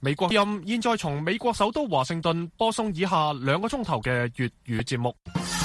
美國音現在從美國首都華盛頓播送以下2個鐘頭嘅粵語節目。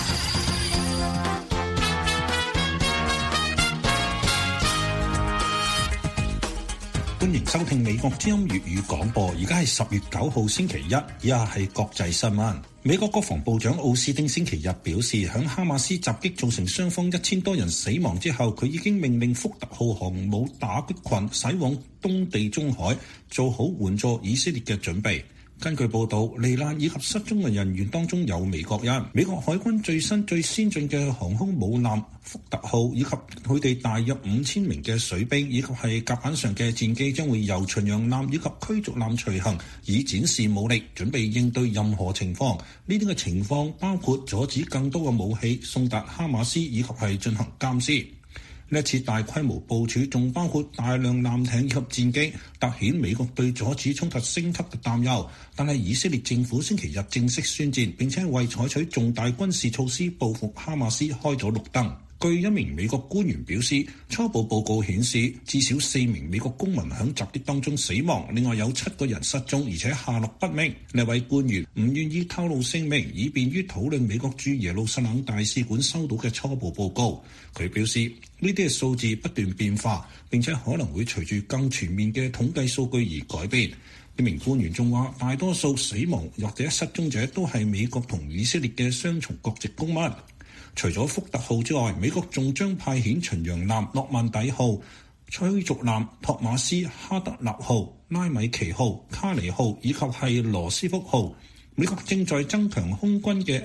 歡迎收聽美國之音粵語廣播，而家係10月9號星期一，以下係國際新聞。美國國防部長奧斯汀星期日表示，響哈馬斯襲擊造成雙方1000多人死亡之後，佢已經命令福特號航母打擊群駛往東地中海，做好援助以色列嘅準備。根據報道，罹難以及失蹤嘅人員當中有美國人。美國海軍最先進嘅航空母艦福特號以及佢哋大約5000名嘅水兵，以及係甲板上嘅戰機，將會由巡洋艦以及驅逐艦隨行，以展示武力，準備應對任何情況。呢啲嘅情況包括阻止更多嘅武器送達哈馬斯，以及係進行監視。呢一次大規模部署仲包括大量艦艇以及戰機，凸顯美國對阻止衝突升級嘅擔憂。但係以色列政府星期日正式宣戰，並且為採取重大軍事措施報復哈馬斯開咗綠燈。據一名美國官員表示，初步報告顯示至少4名美國公民喺襲擊當中死亡，另外有7個人失蹤，而且下落不明。呢位官員唔願意透露姓名，以便於討論美國駐耶路撒冷大使館收到嘅初步報告。佢表示呢啲嘅數字不斷變化，並且可能會隨住更全面嘅統計數據而改變。呢名官員仲話，大多數死亡或者失蹤者都係美國同以色列嘅雙重國籍公民。除咗福特號之外，美國仲將派遣巡洋艦諾曼底號、驅逐艦托馬斯哈德納號、拉米奇號、卡尼號以及係羅斯福號。美國正在增強空軍嘅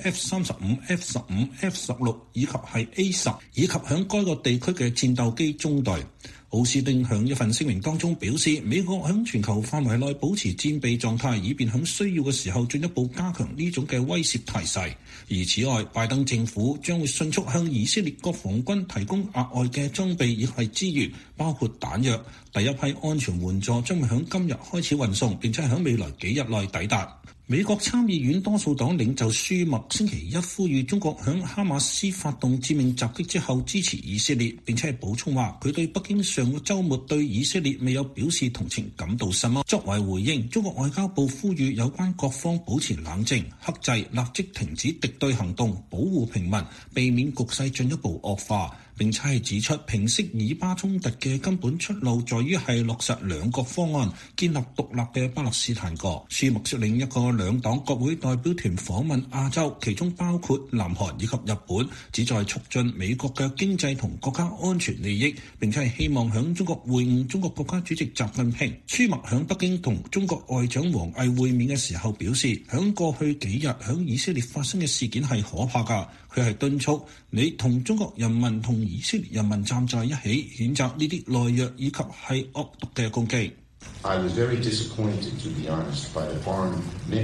F-35、F-15、F-16以及係 A-10，以及響該個地區嘅戰鬥機中隊。奧斯汀響一份聲明當中表示，美國響全球範圍內保持戰備狀態，以便響需要嘅時候進一步加強呢種嘅威懾態勢。而此外，拜登政府將會迅速向以色列國防軍提供額外嘅裝備以及資源，包括彈藥。第一批安全援助將會響今日開始運送，並且響未來幾日內抵達。美國參議院多數黨領袖舒默星期一呼籲中國響哈馬斯發動致命襲擊之後支持以色列，並且係補充話佢對北京上個週末對以色列未有表示同情感到失望。作為回應，中國外交部呼籲有關各方保持冷靜、克制，立即停止敵對行動，保護平民，避免局勢進一步惡化。並且係指出，平息以巴衝突嘅根本出路在於係落實兩國方案，建立獨立嘅巴勒斯坦國。舒默率領一個兩黨國會代表團訪問亞洲，其中包括南韓以及日本，旨在促進美國嘅經濟同國家安全利益，並且係希望響中國會晤中國國家主席習近平。舒默響北京同中國外長王毅會面嘅時候表示，響過去幾日響以色列發生嘅事件係可怕㗎。佢係敦促你同中國人民同以色列人民站在一起，譴責呢啲懦弱以及係惡毒嘅攻擊。 I was very disappointed, to be honest, by the foreign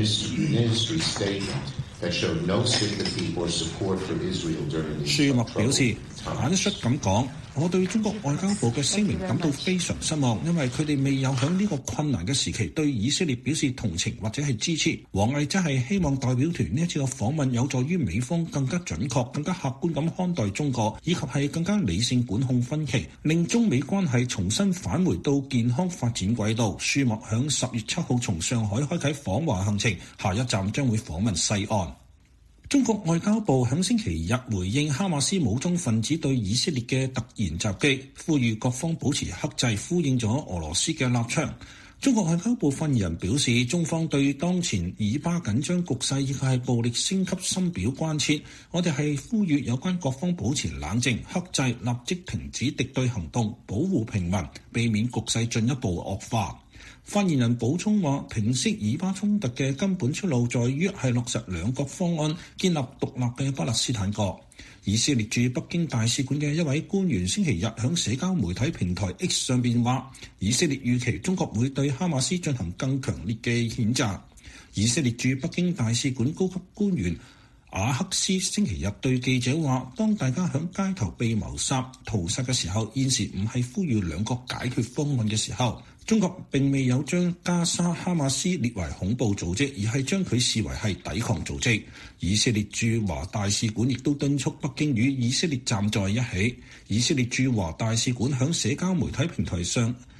ministry statement that showed no sympathy or support for Israel during the 舒默表示，坦率咁講，我對中國外交部嘅聲明感到非常失望，因為佢哋未有響呢個困難嘅時期對以色列表示同情或者係支持。王毅真係希望代表團呢一次嘅訪問有助於美方更加準確、更加客觀咁看待中國，以及係更加理性管控分歧，令中美關係重新返回到健康發展軌道。舒默響10月7號從上海開啟訪華行程，下一站將會訪問西岸。中國外交部響星期日回應哈馬斯武裝分子對以色列嘅突然襲擊，呼籲各方保持克制，呼應咗俄羅斯嘅立場。中國外交部發言人表示，中方對當前以巴緊張局勢以及係暴力升級深表關切，我哋係呼籲有關各方保持冷靜、克制，立即停止敵對行動，保護平民，避免局勢進一步惡化。發言人補充話，平息以巴衝突嘅根本出路在於係落實兩國方案，建立獨立嘅巴勒斯坦國。以色列駐北京大使館嘅一位官員星期日喺社交媒體平台 X 上邊話，以色列預期中國會對哈馬斯進行更強烈嘅譴責。以色列駐北京大使館高級官員阿克斯星期日對記者話，當大家喺街頭被謀殺、屠殺嘅時候，現時唔係呼籲兩國解決方案嘅時候。中國並未有將加沙哈馬斯列為恐怖組織，而係將佢視為係抵抗組織。以色列駐華大使館亦都敦促北京與以色列站在一起。以色列駐華大使館響社交媒體平台上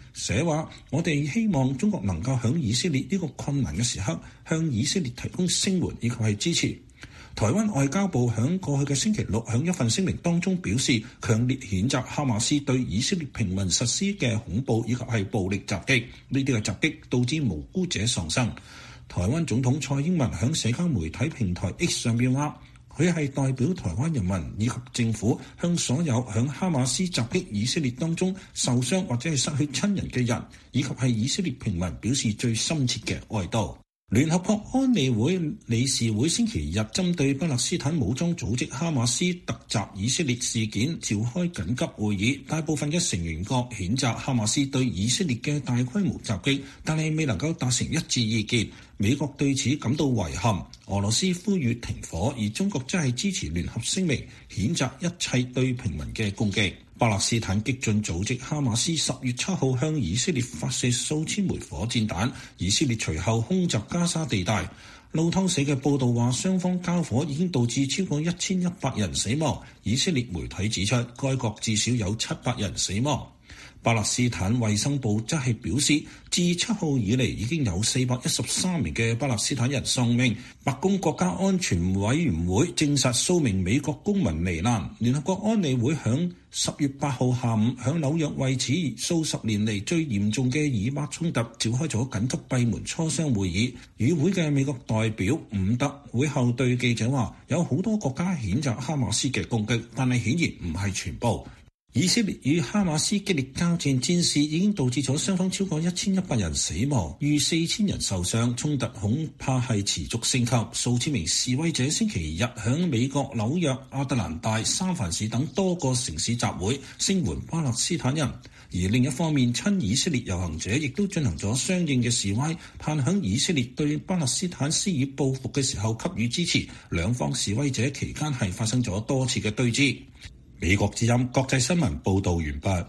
寫話：我哋希望中國能夠喺以色列呢個困難嘅時刻，向以色列提供聲援以及係支持。台灣外交部喺過去嘅星期六喺一份聲明當中表示，強烈譴責哈馬斯對以色列平民實施嘅恐怖以及係暴力襲擊，呢啲嘅襲擊導致無辜者喪生。台灣總統蔡英文喺社交媒體平台 X 上邊話，佢係代表台灣人民以及政府向所有響哈馬斯襲擊以色列當中受傷或者係失去親人嘅人，以及係以色列平民表示最深切嘅哀悼。聯合國安理會理事會星期日針對巴勒斯坦武裝組織哈馬斯突襲以色列事件召開緊急會議，大部分嘅成員國譴責哈馬斯對以色列嘅大規模襲擊，但係未能夠達成一致意見。美國對此感到遺憾，俄羅斯呼籲停火，而中國則係支持聯合聲明，譴責一切對平民嘅攻擊。巴勒斯坦激進組織哈馬斯10月7號向以色列發射數千枚火箭彈，以色列隨後空襲加沙地帶。路透社嘅報導話，雙方交火已經導致超過1100人死亡。以色列媒體指出，該國至少有700人死亡。巴勒斯坦衛生部則係表示，自7號以嚟已經有413名嘅巴勒斯坦人喪命。白宮國家安全委員會證實數名美國公民罹難。聯合國安理會響10月8號下午響紐約為此數十年嚟最嚴重嘅以巴衝突召開咗緊急閉門磋商會議。與會嘅美國代表伍德會後對記者話，有好多國家譴責哈馬斯嘅攻擊，但係顯然唔係全部。以色列與哈馬斯激烈交戰戰事已經導致咗雙方超過1100人死亡，逾4000人受傷，衝突恐怕係持續升級。數千名示威者星期日響美國紐約、亞特蘭大、三藩市等多個城市集會，聲援巴勒斯坦人。而另一方面，親以色列遊行者亦都進行咗相應嘅示威，盼響以色列對巴勒斯坦施以報復嘅時候給予支持。兩方示威者期間係發生咗多次嘅對峙。美國之音國際新聞報道完畢。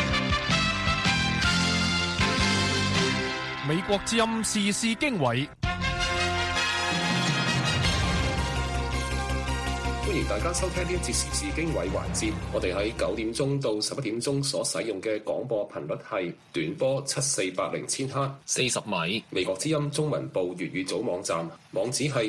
美國之音時事經緯， 歡迎大家收聽呢一節時事經緯環節。我哋喺9點鐘到11點鐘所使用嘅廣播頻率係短波7480千赫40米。美國之音中文部粵語組網站網址係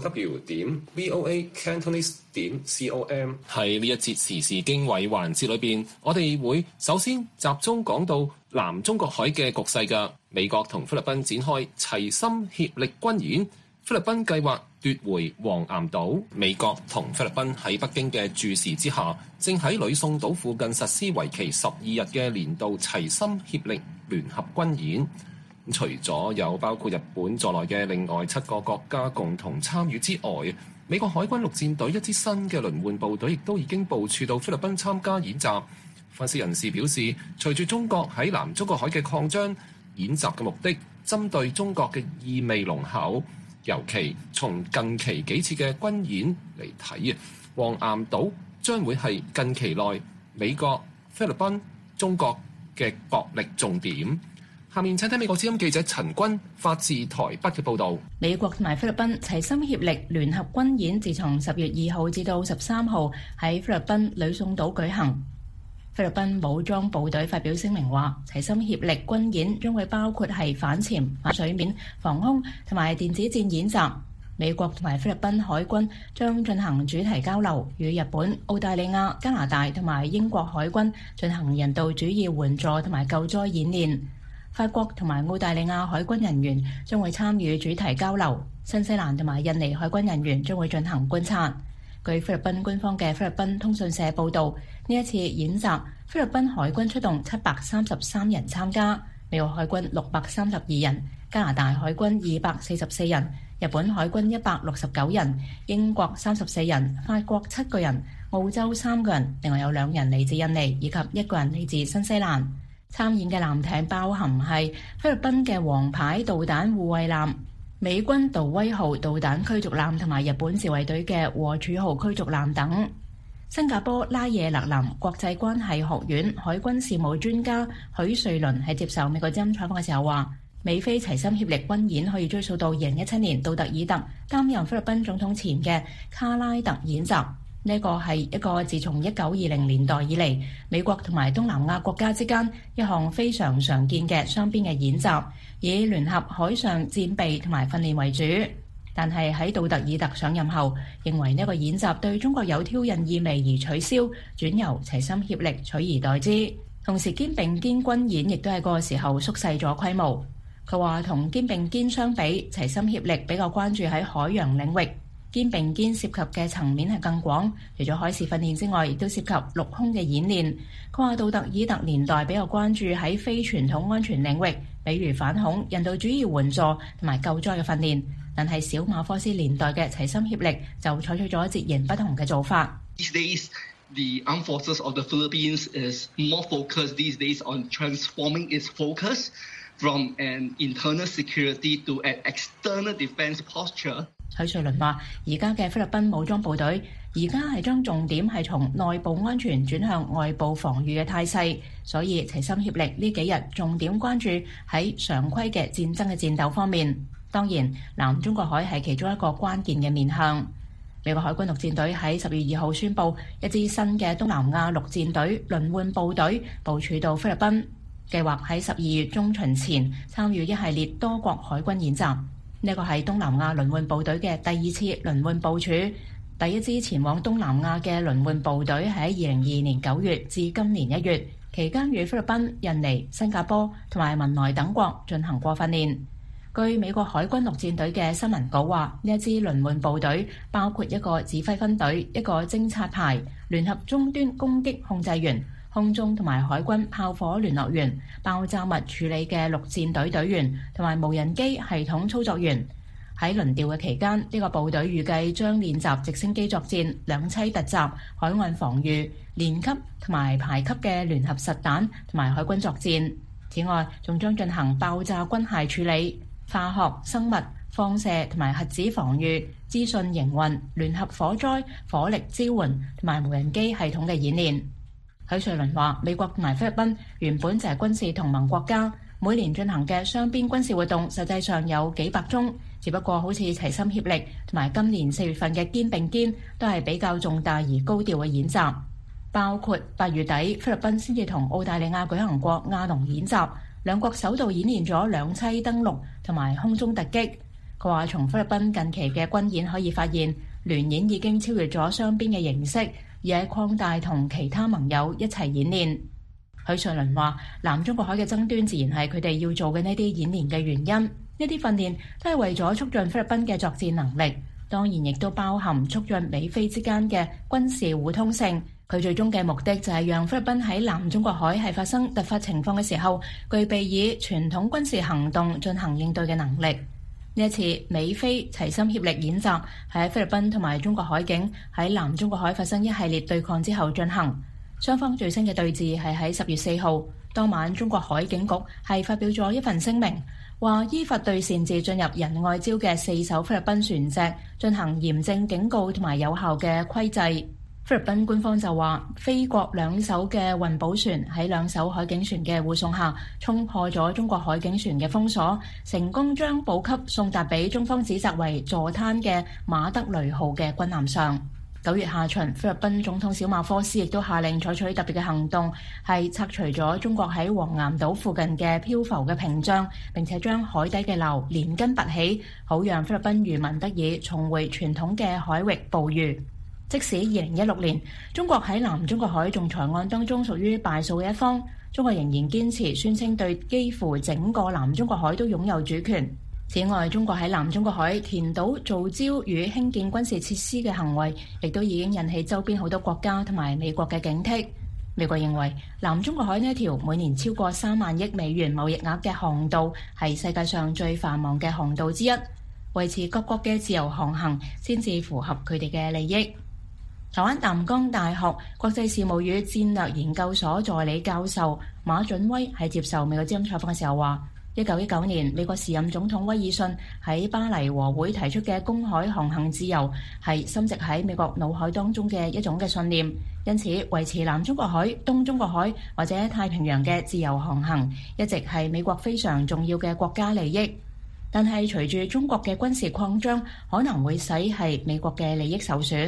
3w.voacantonese.com。喺呢一節時事經緯環節裏邊，我哋會首先集中講到南中國海嘅局勢嘅。美國同菲律賓展開齊心協力軍演，菲律賓計劃奪回黃岩島。美國同菲律賓喺北京嘅注視之下，正喺呂宋島附近實施為期12日嘅年度齊心協力聯合軍演。除咗有包括日本在內嘅另外7個國家共同參與之外，美國海軍陸戰隊一支新嘅輪換部隊亦都已經部署到菲律賓參加演習。分析人士表示，隨住中國喺南中國海嘅擴張，演習嘅目的針對中國嘅意味濃厚。尤其從近期幾次嘅軍演嚟睇，黃岩島將會係近期內美國、菲律賓、中國嘅角力重點。下面請聽美國之音記者陳君發自台北嘅報導。 美國同埋菲律賓齊心協力聯合軍演，自從10月2號至到13號喺菲律賓呂宋島舉行。菲律賓武裝部隊發表聲明話，齊心協力軍演將會包括係反潛、反水面、防空同埋電子戰演習。美國同埋菲律賓海軍將進行主題交流，與日本、澳大利亞、加拿大同埋英國海軍進行人道主義援助同埋救災演練。法國同埋澳大利亞海軍人員將會參與主題交流，新西蘭同埋印尼海軍人員將會進行觀察。據菲律賓官方嘅菲律賓通訊社報導，呢一次演習，菲律賓海軍出動733人參加，美國海軍632人，加拿大海軍244人，日本海軍169人，英國34人，法國7個人，澳洲3個人，另外有2人嚟自印尼，以及1個人嚟自新西蘭。參演嘅艦艇包含係菲律賓嘅王牌導彈護衛艦、美軍杜威號導彈驅逐艦同埋日本自衛隊嘅和柱號驅逐艦等。新加坡拉耶勒林國際關係學院海軍事務專家許瑞麟喺接受美國之音採訪嘅時候話，美菲齊心協力軍演可以追溯到2017年杜特爾特擔任菲律賓總統前嘅卡拉特演習。呢呢個係一個自從1920年代以嚟，美國同埋東南亞國家之間一項非常常見嘅雙邊嘅演習，以聯合海上戰備同埋訓練為主。但係喺杜特爾特上任後，認為呢個演習對中國有挑釁意味而取消，轉由齊心協力取而代之。同時肩並肩軍演亦都喺嗰個時候縮細咗規模。佢話同肩並肩相比，齊心協力比較關注喺海洋領域。肩並肩涉及嘅層面係更廣，除咗海事訓練之外，亦都涉及陸空嘅演練。佢話杜特爾特年代比較關注喺非傳統安全領域，比如反恐、人道主義援助同埋救災嘅訓練。但係小馬科斯年代嘅齊心協力就採取咗截然不同嘅做法。 These days, the armed forces of the Philippines is more focused these days on transforming its focus from an internal security to an external defense posture。 許瑞麟話：而家嘅菲律賓武裝部隊，而家係將重點係從內部安全轉向外部防禦嘅態勢，所以齊心協力呢幾日重點關注喺常規嘅戰爭嘅戰鬥方面。當然，南中國海係其中一個關鍵嘅面向。美國海軍陸戰隊喺10月2號宣布，一支新嘅東南亞陸戰隊輪換部隊部署到菲律賓，計劃喺12月中旬前參與一系列多國海軍演習。呢個係東南亞輪換部隊嘅第2次輪換部署，第一支前往東南亞嘅輪換部隊喺2022年9月至今年1月期間，與菲律賓、印尼、新加坡同埋文萊等國進行過訓練。據美國海軍陸戰隊嘅新聞稿話，呢一支輪換部隊包括一個指揮分隊、一個偵察排、聯合終端攻擊控制員、空中同埋海軍炮火聯絡員、爆炸物處理嘅陸戰隊隊員同埋無人機系統操作員。喺輪調嘅期間，呢個部隊預計將練習直升機作戰、兩棲突襲、海岸防禦、連級同埋排級嘅聯合實彈同埋海軍作戰。此外，仲將進行爆炸軍械處理、化學、生物、放射同埋核子防禦、資訊營運、聯合火災、火力支援同埋無人機系統嘅演練。許瑞麟話：美國同埋菲律賓原本就係軍事同盟國家，每年進行嘅雙邊軍事活動實際上有幾百宗，只不過好似齊心協力同埋今年4月份嘅肩並肩都係比較重大而高調嘅演習。包括8月底菲律賓先至同澳大利亞舉行過亞農演習，兩國首度演練咗兩棲登陸同埋空中突擊。佢話從菲律賓近期嘅軍演可以發現，聯演已經超越咗雙邊嘅形式，而係擴大同其他盟友一齊演練。許瑞麟話：南中國海嘅爭端自然係佢哋要做嘅呢啲演練嘅原因，呢啲訓練都係為咗促進菲律賓嘅作戰能力，當然亦都包含促進美菲之間嘅軍事互通性。佢最終嘅目的就係讓菲律賓喺南中國海係發生突發情況嘅時候，具備以傳統軍事行動進行應對嘅能力。呢一次美菲齊心協力演習係喺菲律賓同埋中國海境喺南中國海發生一系列對抗之後進行。雙方最新嘅對峙係喺10月4號當晚，中國海警局係發表咗一份聲明，話依法對擅自進入仁愛礁嘅4艘菲律賓船隻進行嚴正警告同埋有效嘅規制。菲律賓官方就話，菲國2艘嘅運補船喺2艘海警船嘅護送下，衝破咗中國海警船嘅封鎖，成功將補給送達俾中方指責為坐灘嘅馬德雷號嘅軍艦上。9月下旬，菲律賓總統小馬科斯亦都下令採取特別嘅行動，係拆除咗中國喺黃岩島附近嘅漂浮嘅屏障，並且將海底嘅撈連根拔起，好讓菲律賓漁民得以重回傳統嘅海域捕魚。即使2016年中國喺南中國海仲裁案當中屬於敗訴嘅一方，中國仍然堅持宣稱對幾乎整個南中國海都擁有主權。此外，中國喺南中國海填島造礁與興建軍事設施嘅行為，亦都已經引起周邊好多國家同埋美國嘅警惕。美國認為南中國海呢一條每年超過3萬億美元貿易額嘅航道係世界上最繁忙嘅航道之一，維持各國嘅自由航行先至符合佢哋嘅利益。台灣淡江大學國際事務與戰略研究所助理教授馬準威喺接受美國之音採訪嘅時候話，1919年美國時任總統威爾遜喺巴黎和會提出嘅公海航行自由係深植喺美國腦海當中嘅一種嘅信念，因此維持南中國海、東中國海或者太平洋嘅自由航行一直係美國非常重要嘅國家利益。但係隨住中國嘅軍事擴張，可能會使係美國嘅利益受損。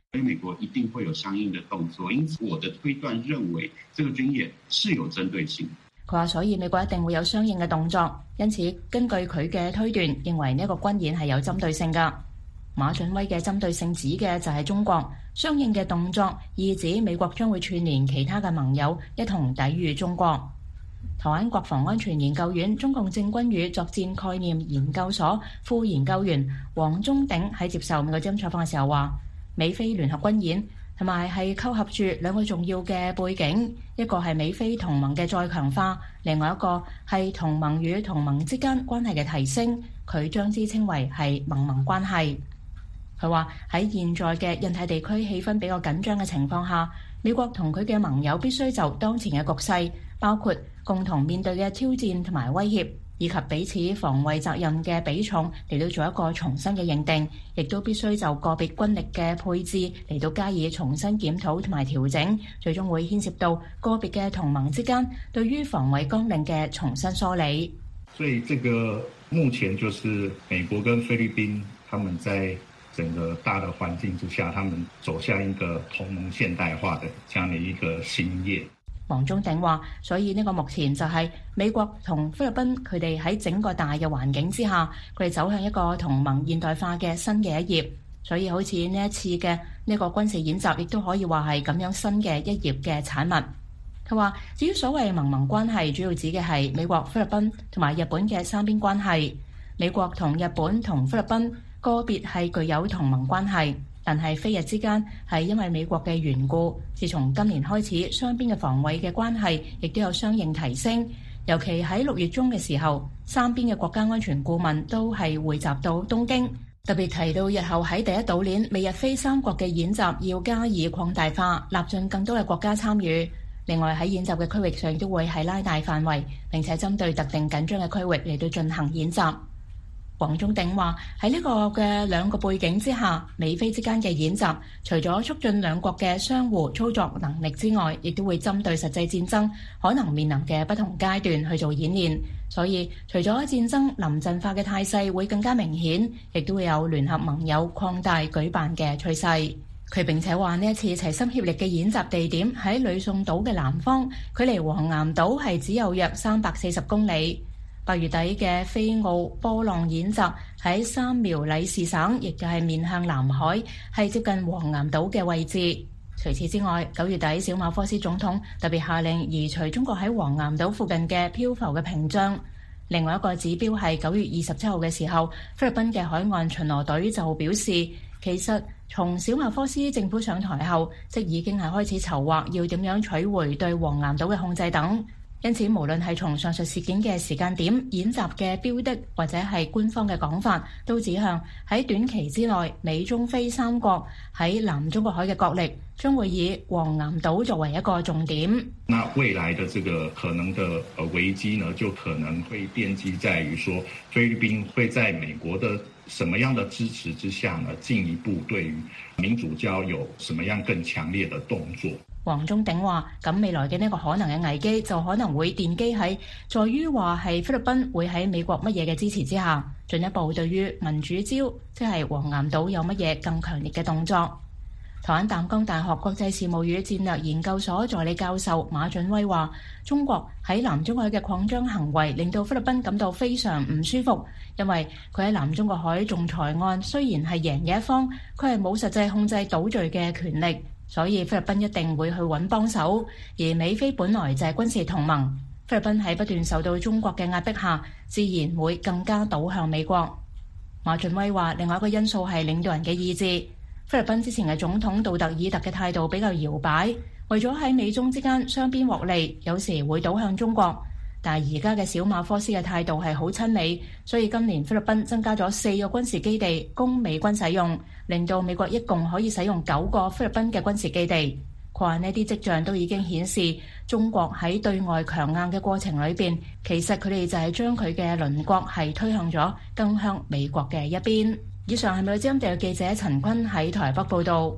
所以美國一定會有相應的動作，因此我的推斷認為，這個軍演是有針對性。 佢話：所以美國一定會有相應嘅動作，因此根據佢嘅推斷，認為呢一個軍演係有針對性㗎。馬俊威嘅針對性指嘅就係中國，相應嘅動作意指美國將會串聯其他嘅盟友一同抵禦中國。台灣國防安全研究院中共政軍與作戰概念研究所副研究員黃忠鼎喺接受美國之音採訪嘅時候話：美菲聯合軍演同埋係構合住兩個重要嘅背景，一個係美菲同盟嘅再強化，另外一個係同盟與同盟之間關係嘅提升，佢將之稱為係盟關係。佢話喺現在嘅印太地區氣氛比較緊張嘅情況下，美國同佢嘅盟友必須就當前嘅局勢，包括共同面對嘅挑戰同埋威脅，以及彼此防衛責任嘅比重嚟到做一個重新嘅認定，亦都必須就個別軍力嘅配置嚟到加以重新檢討同埋調整，最終會牽涉到個別嘅同盟之間對於防衛綱領嘅重新梳理。 所以這個目前就是美國跟菲律賓，他們在整個大的環境之下，他們走向一個同盟現代化的這樣的一個新業。 黃忠鼎話：所以呢個目前就係美國同菲律賓佢哋喺整個大嘅環境之下，佢哋走向一個同盟現代化嘅新嘅一頁。所以好似呢一次嘅呢個軍事演習，亦都可以話係咁樣新嘅一頁嘅產物。佢話：至於所謂盟關係，主要指嘅係美國、菲律賓同埋日本嘅三邊關係。美國同日本同菲律賓個別係具有同盟關係，但係菲日之間係因為美國嘅緣故，自從今年開始，雙邊嘅防衛嘅關係亦都有相應提升。尤其喺6月中嘅時候，三邊嘅國家安全顧問都係匯集到東京，特別提到日後喺第一島鏈美日菲三國嘅演習要加以擴大化，納進更多嘅國家參與。另外喺演習嘅區域上都會係拉大範圍，並且針對特定緊張嘅區域嚟到進行演習。黃忠鼎話：喺呢個嘅兩個背景之下，美菲之間嘅演習，除咗促進兩國嘅相互操作能力之外，亦都會針對實際戰爭可能面臨嘅不同階段去做演練。所以，除咗戰爭臨陣化嘅態勢會更加明顯，亦都會有聯合盟友擴大舉辦嘅趨勢。佢並且話呢一次齊心協力嘅演習地點喺呂宋島嘅南方，距離黃岩島係只有約340公里。8月底嘅菲澳波浪演習喺三苗里士省，亦就係面向南海，係接近黃岩島嘅位置。除此之外，9月底小馬科斯總統特別下令移除中國喺黃岩島附近嘅漂浮嘅屏障。另外一個指標係9月27號嘅時候，菲律賓嘅海岸巡邏隊就表示，其實從小馬科斯政府上台後，即已經係開始籌劃要點樣取回對黃岩島嘅控制等。因此，無論係從上述事件嘅時間點、演習嘅標的，或者係官方嘅講法，都指向喺短期之內，美中菲三國喺南中國海嘅角力將會以黃岩島作為一個重點。 那未來的這個可能的危機呢，就可能會奠基在於說，菲律賓會在美國的什麼樣的支持之下呢，進一步對於民主交有什麼樣更強烈的動作。 黃忠鼎話：咁未來嘅呢個可能嘅危機就可能會奠基喺在於話係菲律賓會喺美國乜嘢嘅支持之下，進一步對於民主礁即係黃岩島有乜嘢更強烈嘅動作。台灣淡江大學國際事務與戰略研究所助理教授馬俊威話：中國喺南中國海嘅擴張行為令到菲律賓感到非常唔舒服，因為佢喺南中國海仲裁案雖然係贏嘅一方，佢係冇實際控制島嶼嘅權力。所以菲律賓一定會去揾幫手，而美菲本來就係軍事同盟，菲律賓喺不斷受到中國嘅壓迫下，自然會更加倒向美國。馬俊威話：另外一個因素係領導人嘅意志。菲律賓之前嘅總統杜特爾特嘅態度比較搖擺，為咗喺美中之間雙邊獲利，有時會倒向中國。但係而家嘅小馬科斯嘅態度係好親美，所以今年菲律賓增加咗4個軍事基地供美軍使用，令到美國一共可以使用9個菲律賓嘅軍事基地。佢話呢啲跡象都已經顯示，中國喺對外強硬嘅過程裏邊，其實佢哋就係將佢嘅鄰國係推向咗更向美國嘅一邊。以上係美國之音地記者陳坤喺台北報道。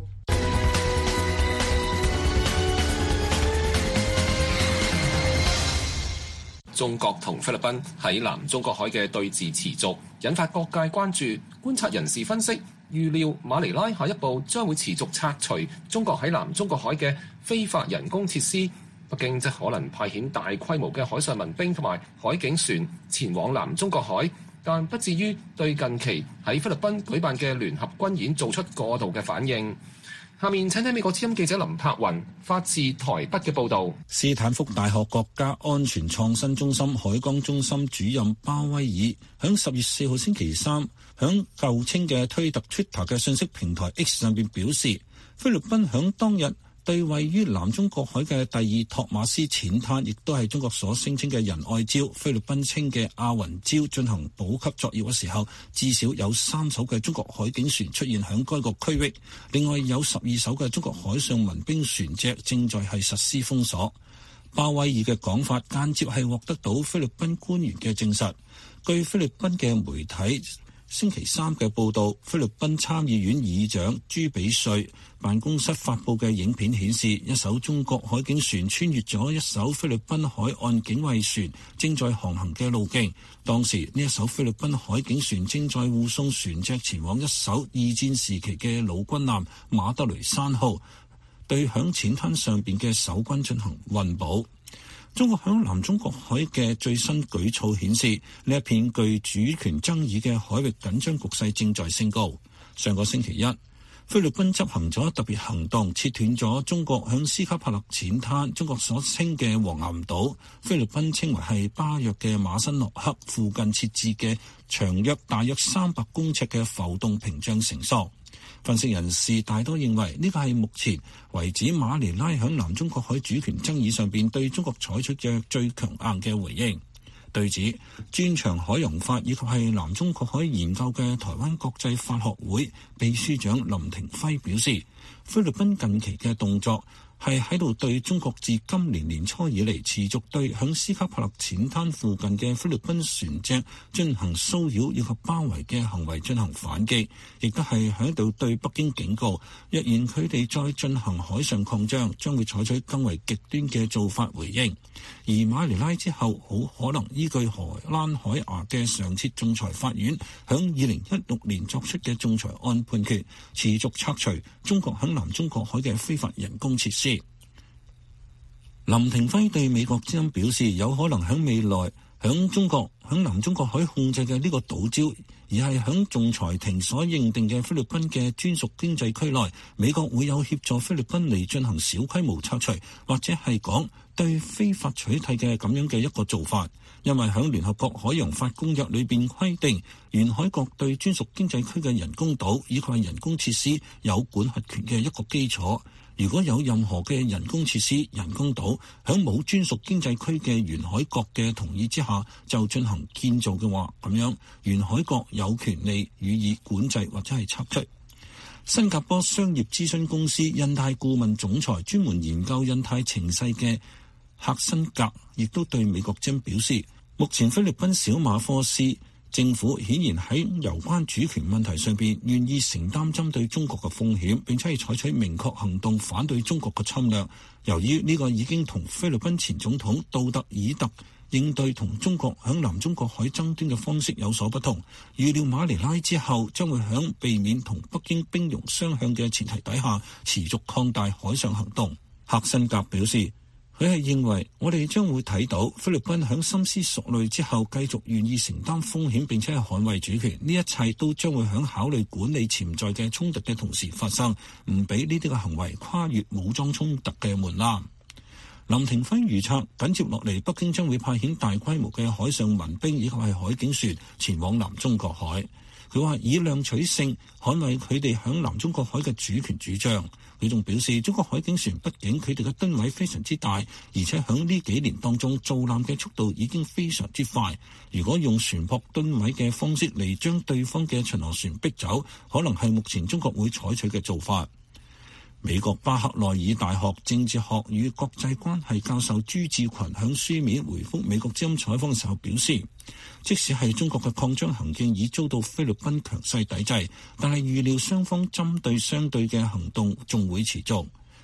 中國同菲律賓喺南中國海嘅對峙持續，引發各界關注。觀察人士分析， 預料馬尼拉下一步將會持續拆除中國喺南中國海嘅非法人工設施，北京則可能派遣大規模嘅海上民兵同埋海警船前往南中國海，但不至於對近期喺菲律賓舉辦嘅聯合軍演做出過度嘅反應。下面請聽美國之音記者林柏雲發自台北嘅報導。 斯坦福大學國家安全創新中心海江中心主任鮑威爾響10月4號星期三響舊稱嘅推特 Twitter 嘅信息平台 X 上邊表示，菲律賓響當日對位於南中國海嘅第二托馬斯淺灘，亦都係中國所聲稱嘅仁愛礁，菲律賓稱嘅阿雲礁進行補給作業嘅時候，至少有3艘嘅中國海警船出現響該個區域，另外有12艘嘅中國海上民兵船隻正在係實施封鎖。鮑威爾嘅講法間接係獲得到菲律賓官員嘅證實。據菲律賓嘅媒體星期三嘅報導，菲律賓參議院議長朱比瑞辦公室發布嘅影片顯示，一艘中國海警船穿越咗一艘菲律賓海岸警衛船正在航行嘅路徑。當時呢一艘菲律賓海警船正在護送船隻前往一艘二戰時期嘅老軍艦馬德雷山號，對響淺灘上邊嘅守軍進行運補。中國響南中國海嘅最新舉措顯示，呢一片具主權爭議嘅海域緊張局勢正在升高。上個星期一，菲律賓執行咗特別行動，切斷咗中國響斯卡帕勒淺灘中國所稱嘅黃岩島，菲律賓稱為係巴約嘅馬辛諾克附近設置嘅長約大約300公尺嘅浮動屏障繩索。分析人士大多認為呢個係目前為止馬尼拉響南中國海主權爭議上邊對中國採取嘅最強硬嘅回應。對此，專長海洋法以及係南中國海研究嘅台灣國際法學會秘書長林廷輝表示，菲律賓近期嘅動作係喺度對中國自今年年初以嚟持續對響斯卡帕勒淺灘附近嘅菲律賓船隻進行騷擾以及包圍嘅行為進行反擊，亦都係喺度對北京警告，若然佢哋再進行海上擴張，將會採取更為極端嘅做法回應。而馬尼拉之後好可能依據荷蘭海牙嘅常設仲裁法院響2016年作出嘅仲裁案判決，持續拆除中國響南中國海嘅非法人工設施。林廷輝對美國之音表示，有可能響未來響南中國海控制嘅呢個島礁，而係響仲裁庭所認定嘅菲律賓嘅專屬經濟區內，美國會有協助菲律賓嚟進行小規模拆除，或者係講對非法取締嘅咁樣嘅一個做法。因為響聯合國海洋法公約裏邊規定，沿海國對專屬經濟區嘅人工島以及人工設施有管轄權嘅一個基礎。如果有任何嘅人工設施、人工島響冇專屬經濟區嘅沿海國嘅同意之下就進行建造嘅話，咁樣沿海國有權利予以管制或者係拆除。新加坡商業諮詢公司印太顧問總裁專門研究印太情勢嘅赫辛格亦都對美國之音表示，目前菲律賓小馬科斯政府顯然喺有關主權問題上邊願意承擔針對中國嘅風險，並且係採取明確行動反對中國嘅侵略。由於呢個已經同菲律賓前總統杜特爾特應對同中國響南中國海爭端嘅方式有所不同，預料馬尼拉之後將會響避免同北京兵戎相向嘅前提底下持續擴大海上行動。赫辛格表示，佢係認為我哋將會睇到菲律賓響深思熟慮之後繼續願意承擔風險，並且係捍衛主權，呢一切都將會響考慮管理潛在嘅衝突嘅同時發生，唔俾呢啲嘅行為跨越武裝衝突嘅門檻。林廷輝預測緊接落嚟北京將會派遣大規模嘅海上民兵以及係海警船前往南中國海。佢話以量取勝，捍衛佢哋響南中國海嘅主權主張。佢仲表示，中國海警船畢竟佢哋嘅噸位非常之大，而且響呢幾年當中造艦嘅速度已經非常之快。如果用船舶噸位嘅方式嚟將對方嘅巡邏船逼走，可能係目前中國會採取嘅做法。美國巴克萊爾大學政治學與國際關係教授朱志群響書面回覆美國之音採訪嘅時候表示，即使係中國嘅擴張行徑已遭到菲律賓強勢抵制，但係預料雙方針對相對嘅行動仲會持續。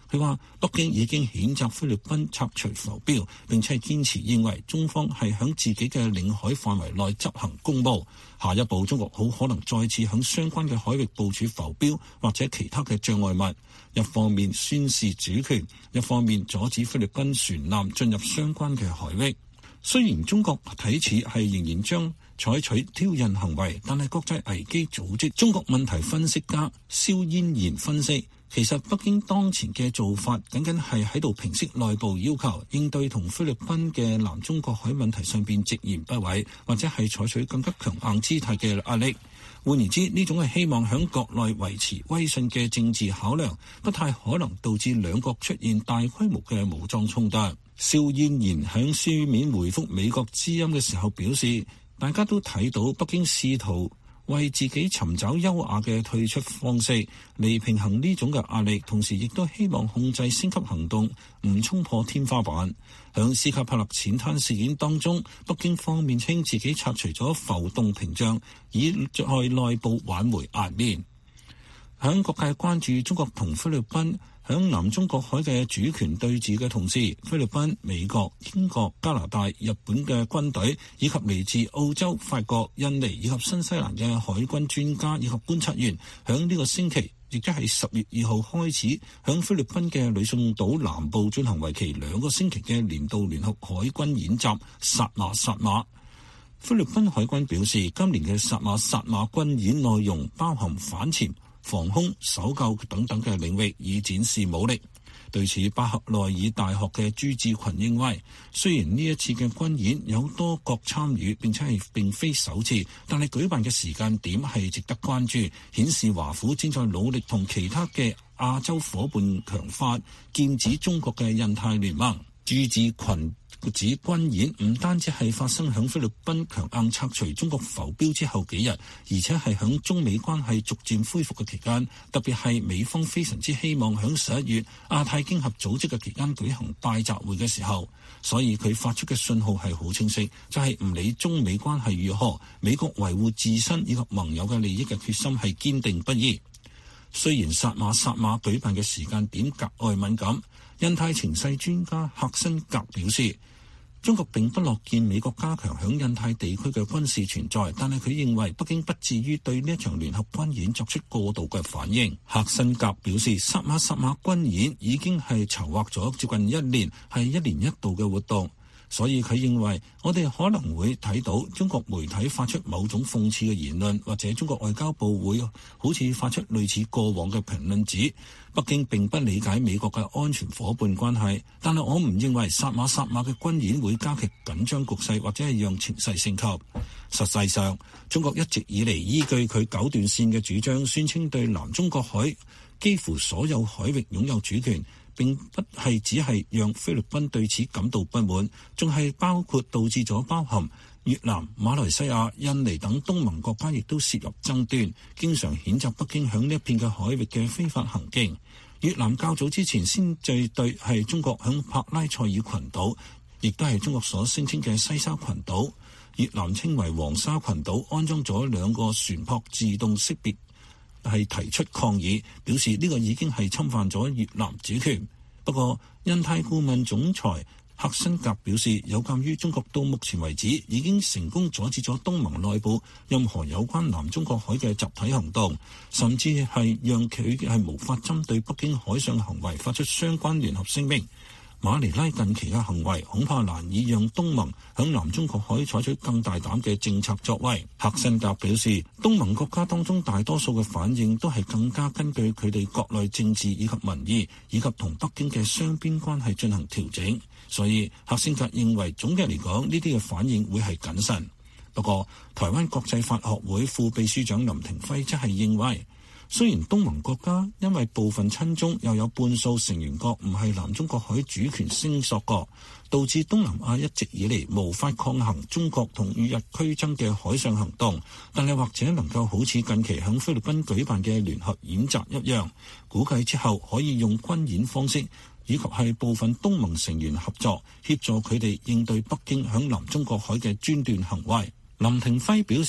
佢話北京已經譴責菲律賓拆除浮標，並且堅持認為中方係響自己嘅領海範圍內執行公務。下一步中國好可能再次響相關嘅海域部署浮標或者其他嘅障礙物，一方面宣示主權，一方面阻止菲律賓船艦進入相關嘅海域。雖然中國睇似係仍然將採取挑釁行為，但係國際危機組織中國問題分析家蕭嫣然分析，其實北京當前嘅做法僅僅係喺度平息內部要求，應對同菲律賓嘅南中國海問題上邊直言不諱，或者係採取更加強硬姿態嘅壓力。換言之，呢種係希望喺國內維持威信嘅政治考量，不太可能導致兩國出現大規模嘅武裝衝突。蕭嫣然喺書面回覆美國之音嘅時候表示，大家都睇到北京試圖為自己尋找優雅嘅退出方式嚟平衡呢種嘅壓力，同時亦都希望控制升級行動，唔衝破天花板。響斯卡帕勒淺灘事件當中，北京方面稱自己拆除咗浮動屏障，以在內部挽回顏面。響各界關注中國同菲律賓響南中國海嘅主權對峙嘅同時，菲律賓、美國、英國、加拿大、日本嘅軍隊以及嚟自澳洲、法國、印尼以及新西蘭嘅海軍專家以及觀察員，響呢個星期，亦即係10月2號開始，響菲律賓嘅呂宋島南部進行為期2個星期嘅年度聯合海軍演習薩馬薩馬。菲律賓海軍表示，今年嘅薩馬薩馬軍演內容包含反潛、防空、搜救等等嘅領域，以展示武力。對此，巴克內爾大學嘅朱志群認為，雖然呢一次嘅軍演有多國參與，並且係並非首次，但係舉辦嘅時間點係值得關注，顯示華府正在努力同其他嘅亞洲夥伴強化劍指中國嘅印太聯盟。朱志群指軍演唔單止係發生響菲律賓強硬拆除中國浮標之後幾日，而且係響中美關係逐漸恢復嘅期間，特別係美方非常之希望響11月亞太經合組織嘅期間舉行大集會嘅時候，所以佢發出嘅信號係好清晰，就係唔理中美關係如何，美國維護自身以及盟友嘅利益嘅決心係堅定不移。雖然薩馬舉辦嘅時間點格外敏感，印太情勢專家赫辛格表示，中國並不樂見美國加強響印太地區嘅軍事存在，但係佢認為北京不至於對呢一場聯合軍演作出過度嘅反應。赫辛格表示，薩馬軍演已經係籌劃咗接近1年，係1年一度嘅活動。所以佢認為我哋可能會睇到中國媒體發出某種諷刺嘅言論，或者中國外交部會好似發出類似過往嘅評論，指北京並不理解美國嘅安全夥伴關係。但係我唔認為薩馬嘅軍演會加劇緊張局勢，或者係讓情勢升級。實際上，中國一直以嚟依據佢9段線嘅主張，宣稱對南中國海幾乎所有海域擁有主權，並不係只係讓菲律賓對此感到不滿，仲係包括導致咗包含越南、馬來西亞、印尼等東盟國家亦都涉入爭端，經常譴責北京響呢一片嘅海域嘅非法行徑。越南較早之前先對係中國響帕拉塞爾群島，亦都係中國所聲稱嘅西沙群島。越南稱為黃沙群島，安裝咗2個船舶自動識別，係提出抗議，表示呢個已經係侵犯咗越南主權。不過，印太顧問總裁赫辛格表示，有鑑於中國到目前為止已經成功阻止咗東盟內部任何有關南中國海嘅集體行動，甚至係讓佢係無法針對北京海上行為發出相關聯合聲明。馬尼拉近期嘅行為恐怕難以讓東盟響南中國海採取更大膽嘅政策作為。赫辛格表示，東盟國家當中大多數嘅反應都係更加根據佢哋國內政治以及民意，以及同北京嘅雙邊關係進行調整。所以赫辛格認為總嘅嚟講，呢啲嘅反應會係謹慎。不過，台灣國際法學會副秘書長林廷輝則係認為，雖然東盟國家因為部分親中又有半數成員國唔係南中國海主權聲索國，導致東南亞一直以嚟無法抗衡中國同與日俱增嘅海上行動，但係或者能夠好似近期響菲律賓舉辦嘅聯合演習一樣，估計之後可以用軍演方式，以及係部分東盟成員合作，協助佢哋應對北京響南中國海嘅專斷行為。林廷輝表示，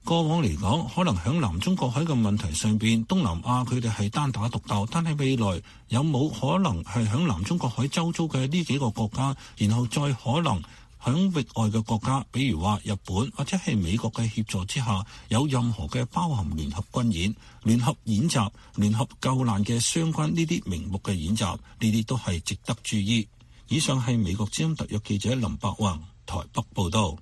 過往嚟講，可能響南中國海嘅問題上邊，東南亞佢哋係單打獨鬥，但係未來有冇可能係響南中國海周遭嘅呢幾個國家，然後再可能響域外嘅國家，比如話日本或者係美國嘅協助之下，有任何嘅包含聯合軍演、聯合演習、聯合救難嘅相關呢啲名目嘅演習，呢啲都係值得注意。以上係美國之音特約記者林伯宏台北報道。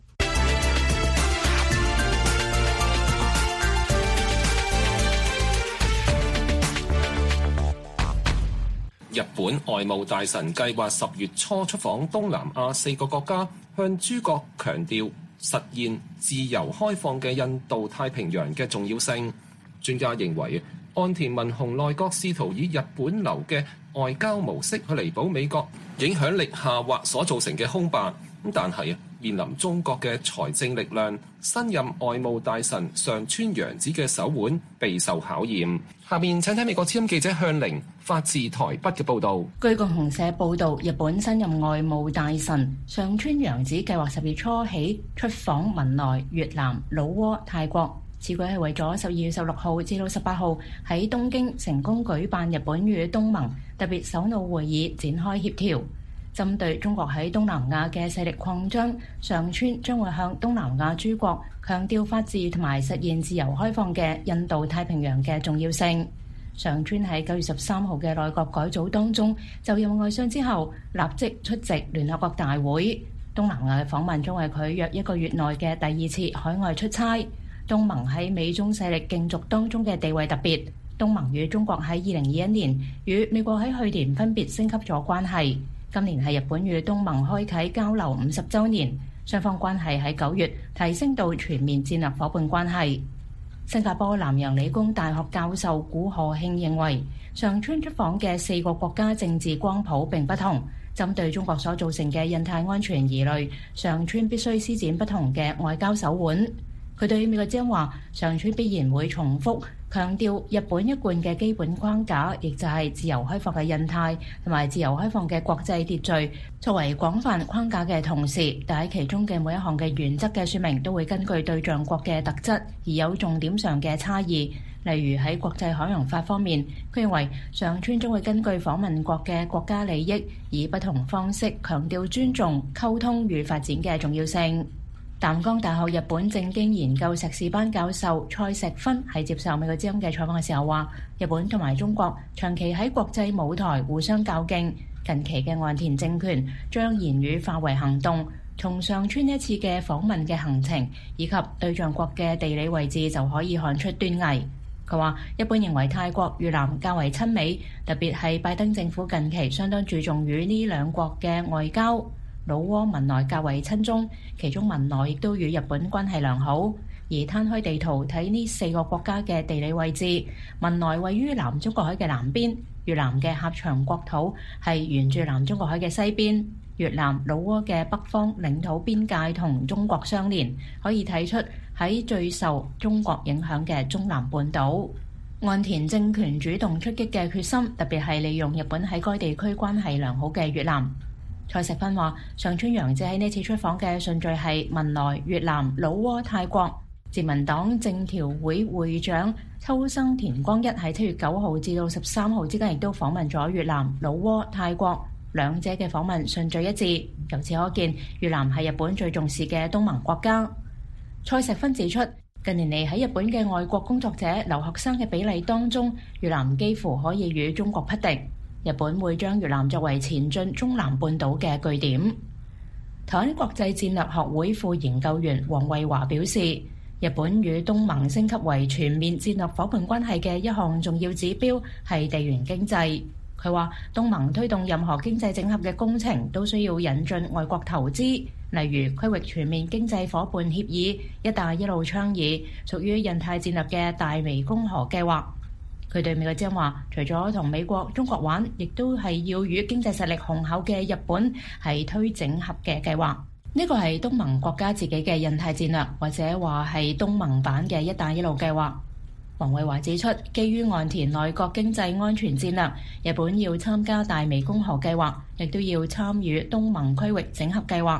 日本外務大臣計劃10月初出訪東南亞4個國家，向諸國強調實現自由開放嘅印度太平洋嘅重要性。專家認為，岸田文雄內閣試圖以日本流嘅外交模式去彌補美國影響力下滑所造成嘅空白。但係面臨中國嘅財政力量，新任外務大臣上川陽子嘅手腕備受考驗。下面請睇美國之音記者向玲發自台北嘅報導。 據共同社報導，日本新任外務大臣上川陽子計劃10月初起出訪文萊、越南、老撾、泰國。此舉係為咗12月16號至到18號喺東京成功舉辦日本與東盟特別首腦會議展開協調。針對中國喺東南亞嘅勢力擴張，上川將會向東南亞諸國強調法治同埋實現自由開放嘅印度太平洋嘅重要性。上川喺9月13號嘅內閣改組當中就任外相之後，立即出席聯合國大會。東南亞嘅訪問將係佢約1個月內嘅第2次海外出差。東盟喺美中勢力競逐當中嘅地位特別，東盟與中國喺2021年與美國喺去年分別升級咗關係。今年係日本與東盟開啓交流50週年，雙方關係喺9月提升到全面戰略夥伴關係。新加坡南洋理工大學教授古賀慶認為，上川出訪嘅4個國家政治光譜並不同，針對中國所造成嘅印太安全疑慮，上川必須施展不同嘅外交手腕。佢對美國之音話，上川必然會重複強調日本一貫嘅基本框架，亦就係自由開放嘅印太同埋自由開放嘅國際秩序作為廣泛框架嘅同時，但喺其中嘅每一項嘅原則嘅說明都會根據對象國嘅特質而有重點上嘅差異。例如喺國際海洋法方面，佢認為上川將會根據訪問國嘅國家利益，以不同方式強調尊重、溝通與發展嘅重要性。淡江大學日本政經研究碩士班教授蔡石芬喺接受美國之音嘅採訪嘅時候話，日本同埋中國長期喺國際舞台互相較勁，近期嘅岸田政權將言語化為行動，從上川一次嘅訪問嘅行程以及對象國嘅地理位置就可以看出端倪。佢話一般認為泰國、越南較為親美，特別係拜登政府近期相當注重與呢兩國嘅外交。老撾文萊較為親中，其中文萊亦都與日本關係良好。而攤開地圖睇呢4個國家嘅地理位置，文萊位於南中國海嘅南邊，越南嘅狹長國土係沿住南中國海嘅西邊，越南老撾嘅北方領土邊界同中國相連，可以睇出喺最受中國影響嘅中南半島。岸田政權主動出擊嘅決心，特別係利用日本喺該地區關係良好嘅越南。蔡石芬話，上川陽子喺呢次出訪嘅順序係文萊、越南、老撾、泰國。自民黨政調會會長秋生田光一喺7月9號至到13號之間亦都訪問咗越南、老撾、泰國，兩者嘅訪問順序一致。由此可見，越南係日本最重視嘅東盟國家。蔡石芬指出，近年嚟喺日本嘅外國工作者、留學生嘅比例當中，越南幾乎可以與中國匹敵。日本會將越南作為前進中南半島嘅據點。台灣國際戰略學會副研究員黃惠華表示，日本與東盟升級為全面戰略夥伴關係嘅一項重要指標係地緣經濟。佢話，東盟推動任何經濟整合嘅工程都需要引進外國投資，例如區域全面經濟夥伴協議、一帶一路倡議，屬於印太戰略嘅大湄公河計劃。佢對美國之音話，除咗同美國、中國玩，亦都係要與經濟實力雄厚嘅日本係推整合嘅計劃。呢個係東盟國家自己嘅印太戰略，或者話係東盟版嘅一帶一路計劃。黃惠華指出，基於岸田內閣經濟安全戰略，日本要參加大湄公河計劃，亦都要參與東盟區域整合計劃。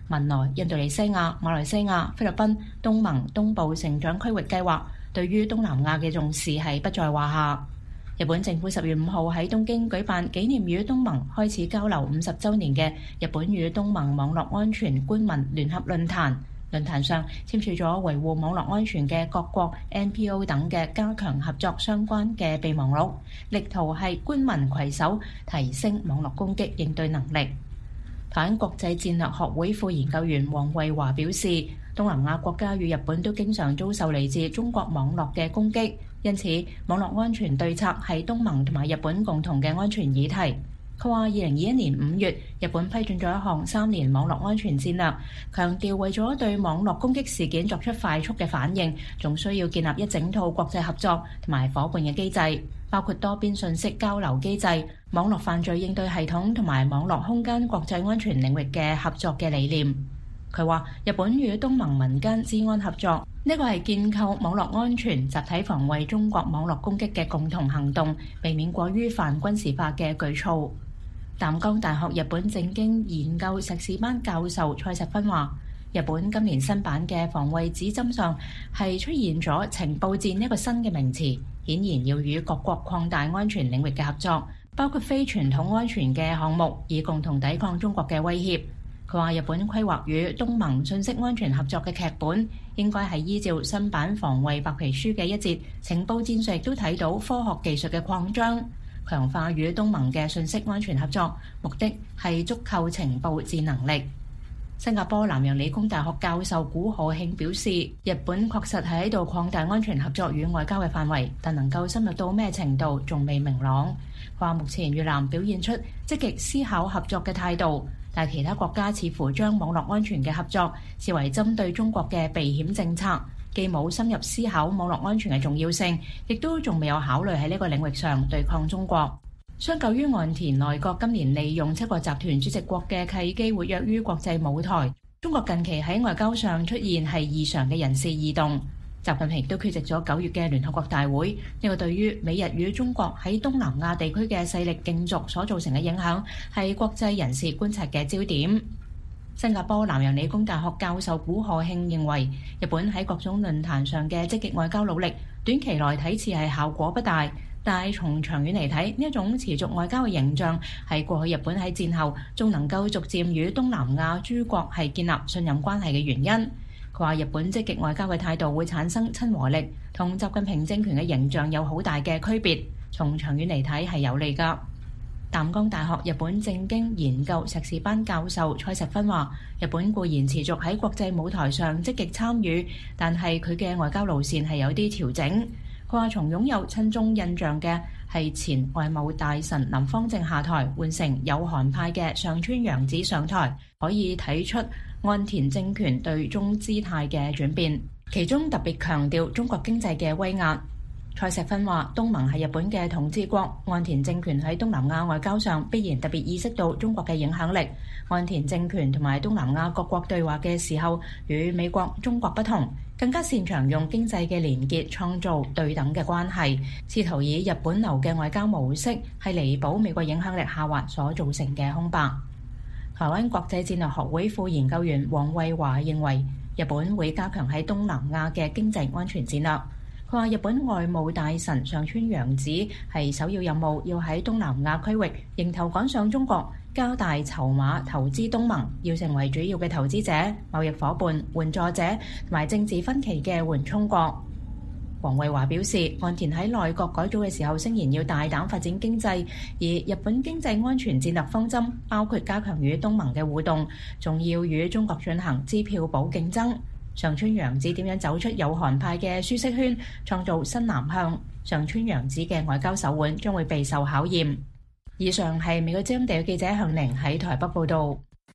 文萊、印度尼西亞、馬來西亞、菲律賓、東盟東部成長區域計劃對於東南亞嘅重視係不在話下。日本政府10月5號喺東京舉辦紀念與東盟開始交流50週年嘅日本與東盟網絡安全官民聯合論壇。論壇上簽署咗維護網絡安全嘅各國 NPO 等嘅加強合作相關嘅備忘錄，力圖係官民攜手提升網絡攻擊應對能力。台灣國際戰略學會副研究員黃惠華表示，東南亞國家與日本都經常遭受嚟自中國網絡嘅攻擊，因此網絡安全對策係東盟同埋日本共同嘅安全議題。佢話2021年5月，日本批准咗一項3年網絡安全戰略，強調為咗對網絡攻擊事件作出快速嘅反應，仲需要建立一整套國際合作同埋夥伴嘅機制，包括多邊信息交流機制、網絡犯罪應對系統同埋網絡空間國際安全領域嘅合作嘅理念。佢話日本與東盟民間治安合作，呢個係建構網絡安全、集體防衛中國網絡攻擊嘅共同行動，避免過於泛軍事化嘅舉措。淡江大學日本政經研究碩士班教授蔡石芬話，日本今年新版嘅防衛指針上係出現咗情報戰呢個新嘅名詞，顯然要與各國擴大安全領域嘅合作，包括非傳統安全嘅項目，以共同抵抗中國嘅威脅。佢話日本規劃與東盟信息安全合作嘅劇本，應該係依照新版防衛白皮書嘅一節，情報戰術亦都睇到科學技術嘅擴張。強化與東盟嘅信息安全合作，目的係築構情報戰能力。新加坡南洋理工大學教授古賀慶表示，日本確實係喺度擴大安全合作與外交嘅範圍，但能夠深入到咩程度仲未明朗。話目前越南表現出積極思考合作嘅態度，但其他國家似乎將網絡安全嘅合作視為針對中國嘅避險政策。既冇深入思考網絡安全嘅重要性，亦都仲未有考慮喺呢個領域上對抗中國。相較於岸田內閣今年利用7個集團主席國嘅契機活躍於國際舞台，中國近期喺外交上出現係異常嘅人事異動。習近平都缺席咗9月嘅聯合國大會，呢個對於美日與中國喺東南亞地區嘅勢力競逐所造成嘅影響，係國際人士觀察嘅焦點。新加坡南洋理工大學教授古賀慶認為，日本喺各種論壇上嘅積極外交努力，短期內睇似係效果不大，但係從長遠嚟睇，呢一種持續外交嘅形象係過去日本喺戰後仲能夠逐漸與東南亞諸國係建立信任關係嘅原因。佢話日本積極外交嘅態度會產生親和力，同習近平政權嘅形象有好大嘅區別，從長遠嚟睇係有利㗎。淡江大學日本政經研究碩士班教授蔡石芬話，日本固然持續喺國際舞台上積極參與，但係佢嘅外交路線係有啲調整。佢話從擁有親中印象嘅係前外務大臣林芳正下台，換成有韓派嘅上川陽子上台，可以睇出岸田政權對中姿態嘅轉變，其中特別強調中國經濟嘅威壓。蔡石芬話，東盟係日本嘅統治國，岸田政權喺東南亞外交上必然特別意識到中國嘅影響力。岸田政權同埋東南亞各國對話嘅時候，與美國、中國不同，更加擅長用經濟嘅連結創造對等嘅關係，試圖以日本流嘅外交模式係彌補美國影響力下滑所造成嘅空白。台灣國際戰略學會副研究員黃惠華認為，日本會加強喺東南亞嘅經濟安全戰略。佢話：日本外務大臣上川陽子係首要任務，要喺東南亞區域迎頭趕上中國，加大籌碼投資東盟，要成為主要嘅投資者、貿易夥伴、援助者同埋政治分歧嘅緩衝國。黃惠華表示，岸田喺內閣改組嘅時候聲言要大膽發展經濟，而日本經濟安全戰略方針包括加強與東盟嘅互動，仲要與中國進行支票寶競爭。上川陽子點樣走出有韓派嘅舒適圈，創造新南向？上川陽子嘅外交手腕將會備受考驗。以上係美國之音地記者向寧喺台北報導。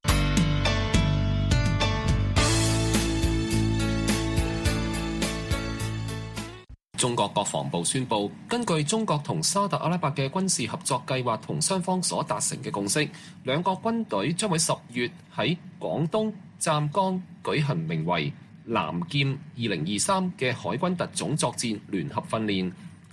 中國國防部宣布，根據中國同沙特阿拉伯嘅軍事合作計劃同雙方所達成嘅共識，兩國軍隊將喺10月喺廣東湛江舉行名為藍劍2023嘅海軍特種作戰聯合訓練，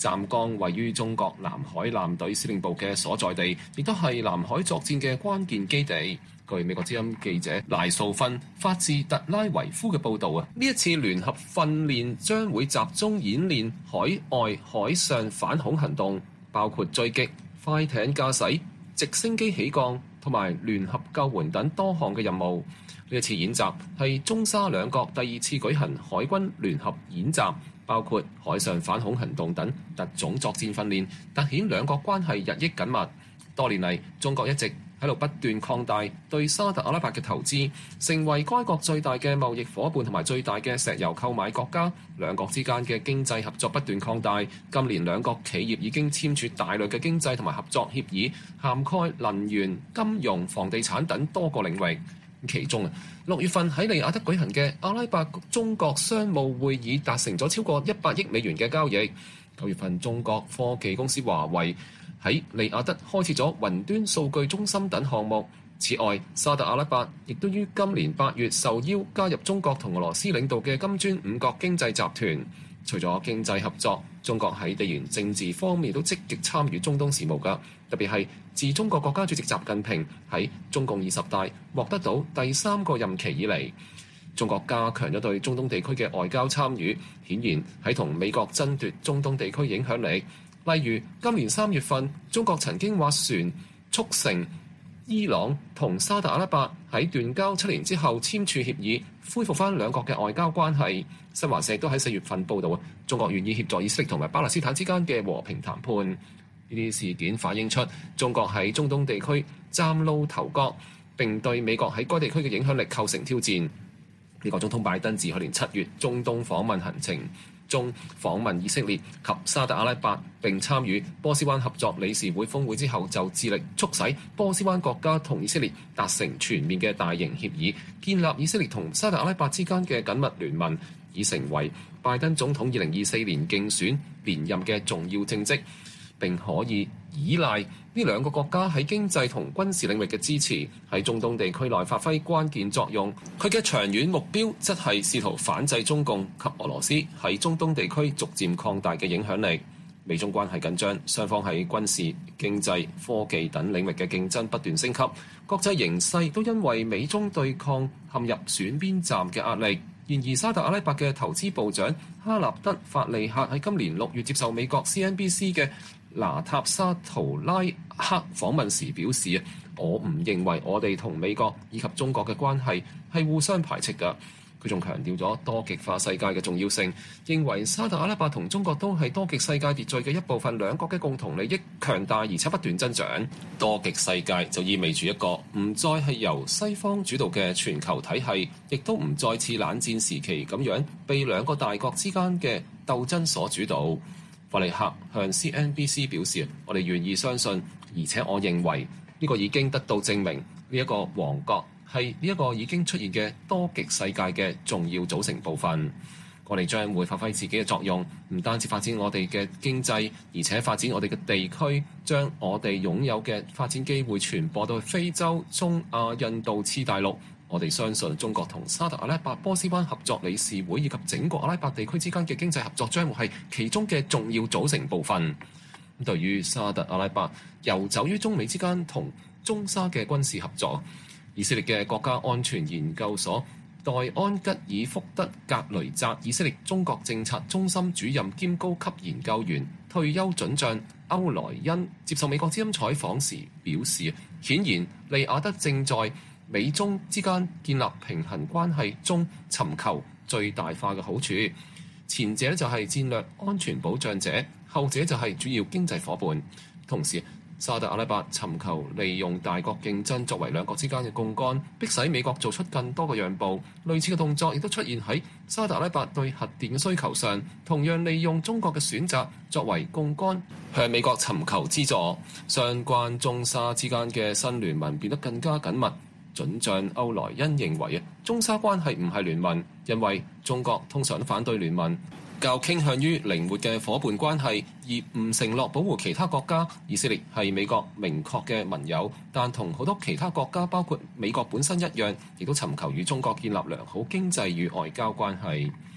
湛江位於中國南海艦隊司令部嘅所在地，亦都係南海作戰嘅關鍵基地。據美國之音記者賴素芬發自特拉維夫嘅報導啊，呢一次聯合訓練將會集中演練海外、海上反恐行動，包括追擊、快艇駕駛、直升機起降同埋聯合救援等多項嘅任務。呢一次演習係中沙兩國第二次舉行海軍聯合演習，包括海上反恐行動等特種作戰訓練，凸顯兩國關係日益緊密。多年嚟，中國一直喺度不斷擴大對沙特阿拉伯嘅投資，成為該國最大嘅貿易夥伴同埋最大嘅石油購買國家。兩國之間嘅經濟合作不斷擴大，今年兩國企業已經簽署大量嘅經濟同埋合作協議，涵蓋能源、金融、房地產等多個領域。其中6月份喺利雅得舉行嘅阿拉伯中國商務會議達成咗超過100億美元嘅交易。9月份，中國科技公司華為喺利雅得開設咗雲端數據中心等項目。此外，沙特阿拉伯亦都於今年8月受邀加入中國同俄羅斯領導嘅金磚5國經濟集團。除咗經濟合作，中國喺地緣政治方面都積極參與中東事務㗎。特別係自中國國家主席習近平喺中共20大獲得到第3個任期以嚟，中國加強咗對中東地區嘅外交參與，顯然喺同美國爭奪中東地區影響力。例如今年3月份，中國曾經斡旋促成伊朗同沙特阿拉伯喺斷交7年之後簽署協議，恢復翻兩國嘅外交關係。新華社都喺4月份報導，中國願意協助以色列同埋巴勒斯坦之間嘅和平談判。呢啲事件反映出中國喺中東地區嶄露頭角，並對美國喺該地區嘅影響力構成挑戰。美國總統拜登自去年7月中東訪問行程中訪問以色列及沙特阿拉伯，並參與波斯灣合作理事會峰會之後，就致力促使波斯灣國家同以色列達成全面嘅大型協議，建立以色列同沙特阿拉伯之間嘅緊密聯盟，已成為拜登總統2024年競選連任嘅重要政績，並可以依賴呢兩個國家喺經濟同軍事領域嘅支持，喺中東地區內發揮關鍵作用。佢嘅長遠目標則係試圖反制中共及俄羅斯喺中東地區逐漸擴大嘅影響力。美中關係緊張，雙方喺軍事、經濟、科技等領域嘅競爭不斷升級，國際形勢都因為美中對抗陷入選邊站嘅壓力。然而，沙特阿拉伯嘅投資部長哈納德法利克喺今年6月接受美國 CNBC 嘅拿塔沙圖拉克訪問時表示：我唔認為我哋同美國以及中國嘅關係係互相排斥㗎。佢仲強調咗多極化世界嘅重要性，認為沙特阿拉伯同中國都係多極世界秩序嘅一部分，兩國嘅共同利益強大而且不斷增長。多極世界就意味住一個唔再係由西方主導嘅全球體系，亦都唔再似冷戰時期咁樣被兩個大國之間嘅鬥爭所主導。法利克向 CNBC 表示：我哋願意相信，而且我認為呢個已經得到證明，呢一個王國係呢一個已經出現嘅多極世界嘅重要組成部分。我哋將會發揮自己嘅作用，唔單止發展我哋嘅經濟，而且發展我哋嘅地區，將我哋擁有嘅發展機會傳播到非洲、中亞、印度次大陸。我哋相信中國同沙特阿拉伯波斯灣合作理事會以及整個阿拉伯地區之間嘅經濟合作將會係其中嘅重要組成部分。對於沙特阿拉伯遊走於中美之間同中沙嘅軍事合作，以色列嘅國家安全研究所代安吉爾福德格雷澤以色列中國政策中心主任兼高級研究員退休准將歐萊恩接受美國之音採訪時表示：顯然利雅得正在美中之間建立平衡關係中尋求最大化嘅好處，前者就係戰略安全保障者，後者就係主要經濟夥伴。同時，沙特阿拉伯尋求利用大國競爭作為兩國之間嘅槓桿，迫使美國做出更多嘅讓步。類似嘅動作亦都出現喺沙特阿拉伯對核電嘅需求上，同樣利用中國嘅選擇作為槓桿，向美國尋求資助。相關中沙之間嘅新聯盟變得更加緊密。准將歐萊恩認為中沙關係唔係聯盟，因為中國通常都反對聯盟，較傾向於靈活嘅夥伴關係，而唔承諾保護其他國家。以色列係美國明確嘅盟友，但同好多其他國家，包括美國本身一樣，亦都尋求與中國建立良好經濟與外交關係。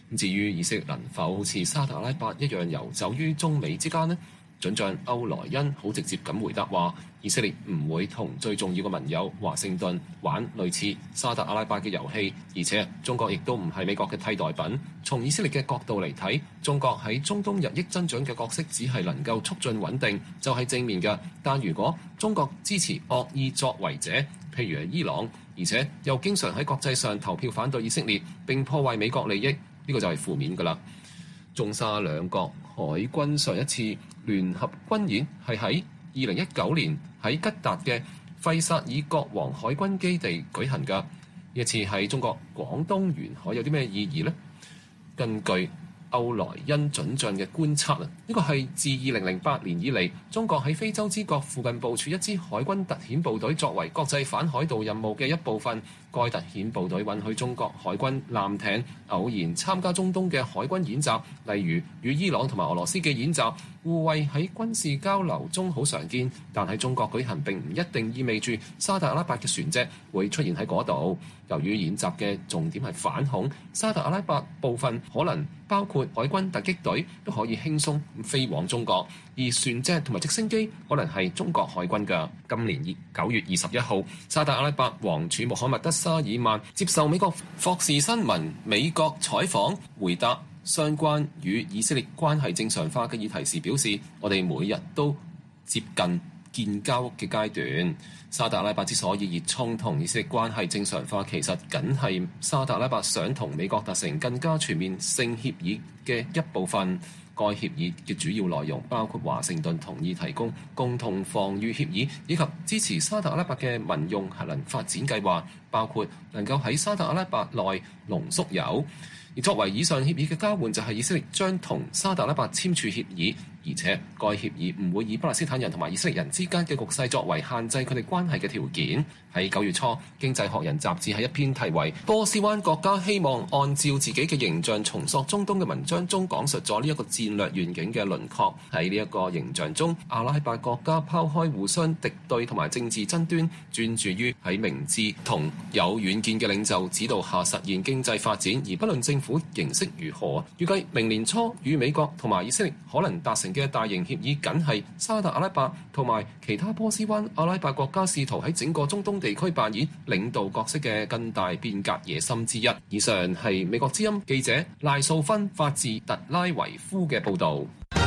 至於以色列能否好似沙特阿拉伯一樣遊走於中美之間呢？準將歐萊恩好直接咁回答話，以色列唔會同最重要嘅盟友華盛頓玩類似沙特阿拉伯嘅遊戲，而且中國亦都唔係美國嘅替代品。從以色列嘅角度嚟睇，中國喺中東日益增長嘅角色只係能夠促進穩定，就係正面嘅。但如果中國支持惡意作為者，譬如係伊朗，而且又經常喺國際上投票反對以色列並破壞美國利益，呢個就係負面㗎啦。中沙兩國海軍上一次聯合軍演係喺2019年喺吉達嘅費薩爾國王海軍基地舉行㗎。呢一次喺中國廣東沿海有啲咩意義呢？根據歐萊恩準將嘅觀察，呢個係自2008年以嚟，中國喺非洲之角附近部署一支海軍特遣部隊，作為國際反海盜任務嘅一部分。該特遣部隊允許中國海軍艦艇偶然參加中東嘅海軍演習，例如與伊朗同埋俄羅斯嘅演習。互惠喺軍事交流中好常見，但喺中國舉行並唔一定意味住沙特阿拉伯嘅船隻會出現喺嗰度。由於演習嘅重點係反恐，沙特阿拉伯部分可能包括海軍突擊隊都可以輕鬆飛往中國，而船隻同埋直升機可能係中國海軍嘅。今年9月21號，沙特阿拉伯王儲穆罕默德沙爾曼接受美國霍士新聞美國採訪，回答相關與以色列關係正常化嘅議題時表示，我哋每日都接近建交嘅階段。沙特阿拉伯之所以熱衷同以色列關係正常化，其實僅係沙特阿拉伯想同美國達成更加全面性協議嘅一部分。該協議嘅主要內容包括華盛頓同意提供共同防禦協議，以及支持沙特阿拉伯嘅民用核能發展計劃，包括能夠喺沙特阿拉伯內濃縮鈾。而作為以上協議嘅交換，就係以色列將同沙特阿拉伯簽署協議，而且該協議唔會以巴勒斯坦人同埋以色列人之間嘅局勢作為限制佢哋關係嘅條件。喺9月初，《經濟學人》雜誌喺一篇題為《波斯灣國家希望按照自己嘅形象重塑中東》嘅文章中，講述咗呢一個戰略願景嘅輪廓。喺呢一個形象中，阿拉伯國家拋開互相敵對同埋政治爭端，專注於喺明智同有遠見嘅領袖指導下實現經濟發展，而不論政府形式如何。預計明年初與美國同埋以色列可能達成嘅大型協議，僅係沙特阿拉伯同埋其他波斯灣阿拉伯國家試圖喺整個中東地區扮演領導角色嘅更大變革野心之一。以上係美國之音記者賴素芬發自特拉維夫嘅報導。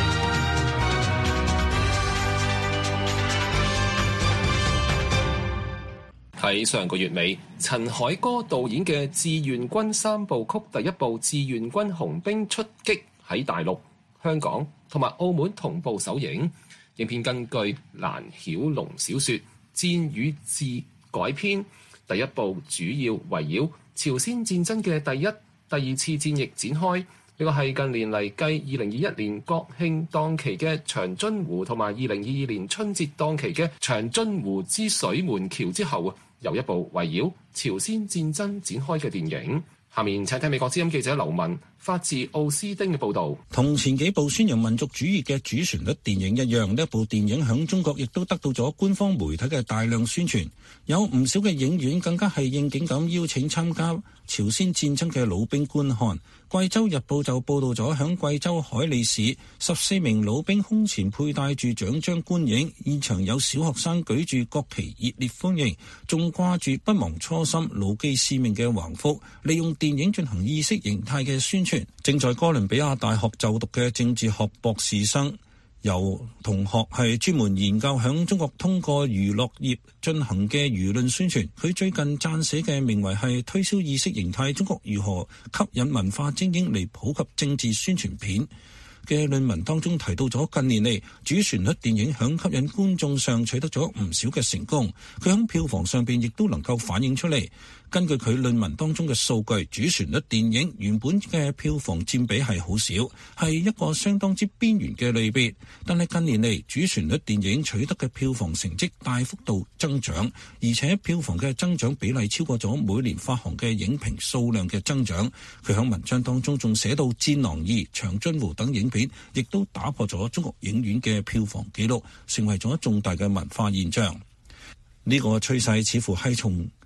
喺上個月尾，陳凱歌導演嘅《志願軍3部曲》第一部《志願軍雄兵出擊》喺大陸、香港同埋澳門同步首映。影片根據蘭曉龍小說《戰與治》改編，第一部主要圍繞朝鮮戰爭嘅第一、第二次戰役展開。呢個係近年嚟繼2021年國慶檔期嘅長津湖同埋2022年春節檔期嘅長津湖之水門橋之後，由一部圍繞朝鮮戰爭展開嘅電影。下面請聽美國之音記者劉文發自奧斯丁嘅報導。 同前幾部宣揚民族主義嘅主旋律電影一樣，呢一部電影響中國亦都得到咗官方媒體嘅大量宣傳，有唔少嘅影院更加係應景咁邀請參加朝鮮戰爭嘅老兵觀看。貴州日報就報導咗響貴州海利市14名老兵胸前佩戴住獎章觀影，現場有小學生舉住國旗熱烈歡迎，仲掛住不忘初心牢記使命嘅橫幅，利用電影進行意識形態嘅宣傳。正在哥倫比亞大學就讀嘅政治學博士生由同學係專門研究響中國通過娛樂業進行嘅輿論宣傳，佢最近撰寫嘅名為係推銷意識形態中國如何吸引文化精英嚟普及政治宣傳片嘅論文當中提到咗近年嚟主旋律電影響吸引觀眾上取得咗唔少嘅成功，佢響票房上邊亦都能夠反映出嚟。根據佢論文當中嘅數據，主旋律電影原本嘅票房佔比係好少，係一個相當之邊緣嘅類別。但係近年嚟，主旋律電影取得嘅票房成績大幅度增長，而且票房嘅增長比例超過咗每年發行嘅影評數量嘅增長。佢喺文章當中仲寫到《戰狼2》、《長津湖》等影片，亦都打破咗中國影院嘅票房紀錄，成為咗重大嘅文化現象。呢個趨勢似乎係從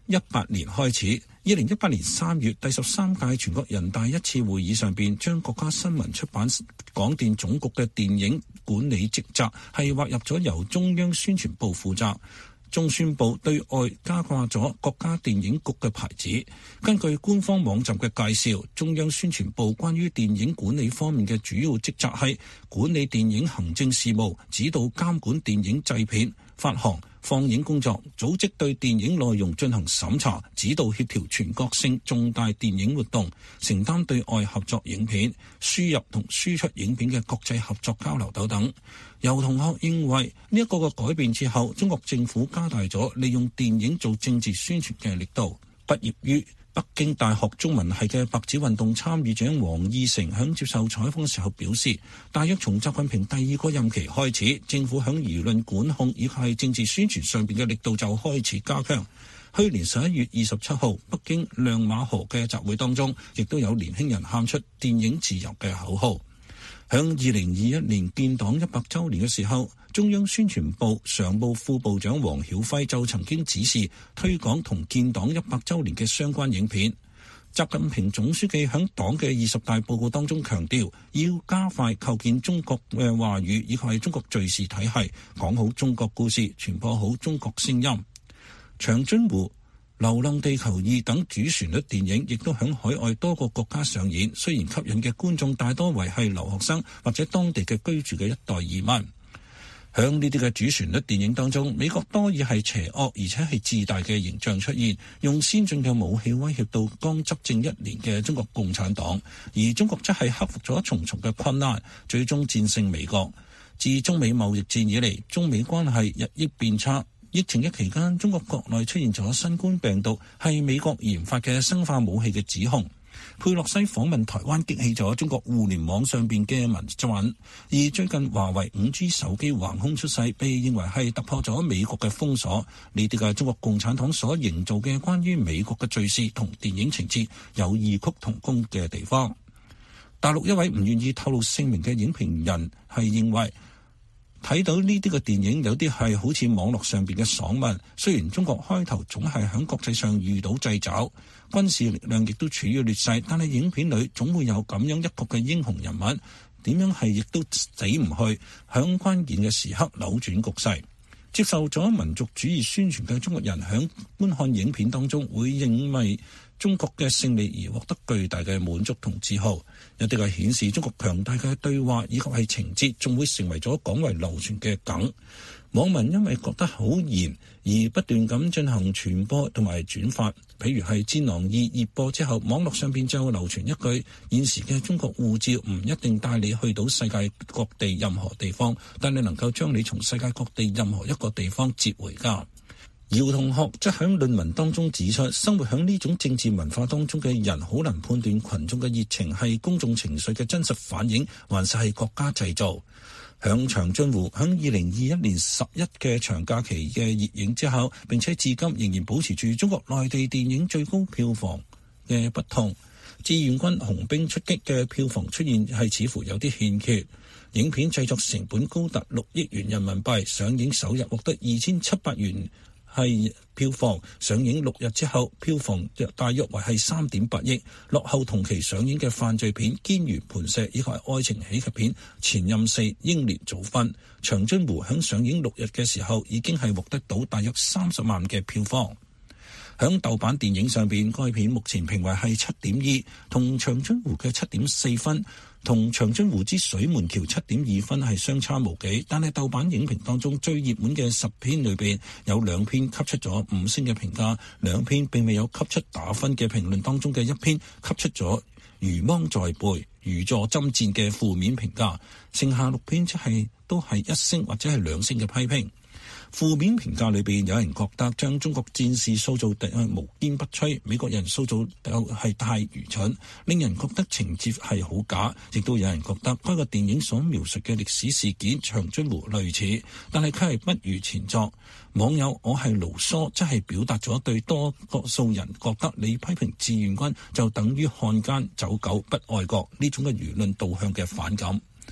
2018年開始，2018年3月第13屆全國人大一次會議上邊將國家新聞出版廣電總局嘅電影管理職責係劃入咗由中央宣傳部負責。中宣部對外加掛咗國家電影局嘅牌子。根據官方網站嘅介紹，中央宣傳部關於電影管理方面嘅主要職責係管理電影行政事務，指導監管電影製片、發行、放映工作，組織對電影內容進行審查，指導協調全國性重大電影活動，承擔對外合作影片、輸入同輸出影片嘅國際合作交流等等。有同學認為呢一個嘅改變之後，中國政府加大咗利用電影做政治宣傳嘅力度。畢業於北京大學中文系嘅白紙運動參與者王義成響接受採訪嘅時候表示，大約從習近平第2個任期開始，政府響輿論管控以及係政治宣傳上邊嘅力度就開始加強。去年11月27號，北京亮馬河嘅集會當中，亦都有年輕人喊出電影自由嘅口號。響2021年建黨100週年嘅時候，中央宣傳部常務副部長王曉輝就曾經指示推廣同建黨100週年嘅相關影片。習近平總書記響黨嘅20大報告當中強調，要加快構建中國嘅話語以及係中國敘事體系，講好中國故事，傳播好中國聲音。長津湖、流浪地球2等主旋律電影亦都響海外多個國家上演，雖然吸引嘅觀眾大多為係留學生或者當地嘅居住嘅一代移民。響呢啲嘅主旋律電影當中，美國多以係邪惡而且係自大嘅形象出現，用先進嘅武器威脅到剛執政1年嘅中國共產黨，而中國則係克服咗重重嘅困難，最終戰勝美國。自中美貿易戰以嚟，中美關係日益變差。疫情嘅期間，中國國內出現咗新冠病毒係美國研發嘅生化武器嘅指控。佩洛西訪問台灣激起咗中國互聯網上邊嘅民憤，而最近華為5G 手機橫空出世，被認為係突破咗美國嘅封鎖。呢啲嘅中國共產黨所營造嘅關於美國嘅敘事同電影情節有異曲同工嘅地方。大陸一位唔願意透露姓名嘅影評人係認為，睇到呢啲嘅電影有啲係好似網絡上邊嘅爽文，雖然中國開頭總係喺國際上遇到掣肘，軍事力量亦都處於劣勢，但係影片裏總會有咁樣一個嘅英雄人物，點樣係亦都死唔去，響關鍵嘅時刻扭轉局勢。接受咗民族主義宣傳嘅中國人響觀看影片當中會因為中國嘅勝利而獲得巨大嘅滿足同自豪。有啲係顯示中國強大嘅對話以及係情節，仲會成為咗廣為流傳嘅梗。網民因為覺得好燃而不斷咁進行傳播同埋轉發，譬如係《戰狼2》熱播之後，網絡上邊就流傳一句：現時嘅中國護照唔一定帶你去到世界各地任何地方，但你能夠將你從世界各地任何一個地方接回家。姚同學則喺論文當中指出，生活喺呢種政治文化當中嘅人好難判斷群眾嘅熱情係公眾情緒嘅真實反映，還是係國家製造。響長津湖響2021年11嘅長假期嘅熱映之後，並且至今仍然保持住中國內地電影最高票房嘅不同。志願軍雄兵出擊嘅票房出現係似乎有啲欠缺。影片製作成本高達6億元人民幣，上映首日獲得2700元係票房，上映6日之後票房大約為係3.8億，落後同期上映嘅犯罪片《堅如磐石》以及愛情喜劇片《前任4》英年早婚。長津湖響上映6日嘅時候已經係獲得到大約30萬嘅票房。響豆瓣電影上邊，該片目前評為係7.2，同長津湖嘅7.4分，同長津湖之水門橋7.2分係相差無幾。但係豆瓣影評當中最熱門嘅10篇裏邊，有2篇給出咗5星嘅評價，2篇並未有給出打分嘅評論當中嘅1篇給出咗如芒在背、如坐針氈嘅負面評價，剩下6篇即係都係1星或者係2星嘅批評。負面評價裏邊，有人覺得將中國戰士塑造得無堅不摧，美國人塑造係太愚蠢，令人覺得情節係好假。亦都有人覺得該個電影所描述嘅歷史事件長津湖類似，但係佢係不如前作。網友我係盧梭，即係表達咗對多數人覺得你批評志願軍就等於漢奸走狗不愛國呢種嘅輿論導向嘅反感。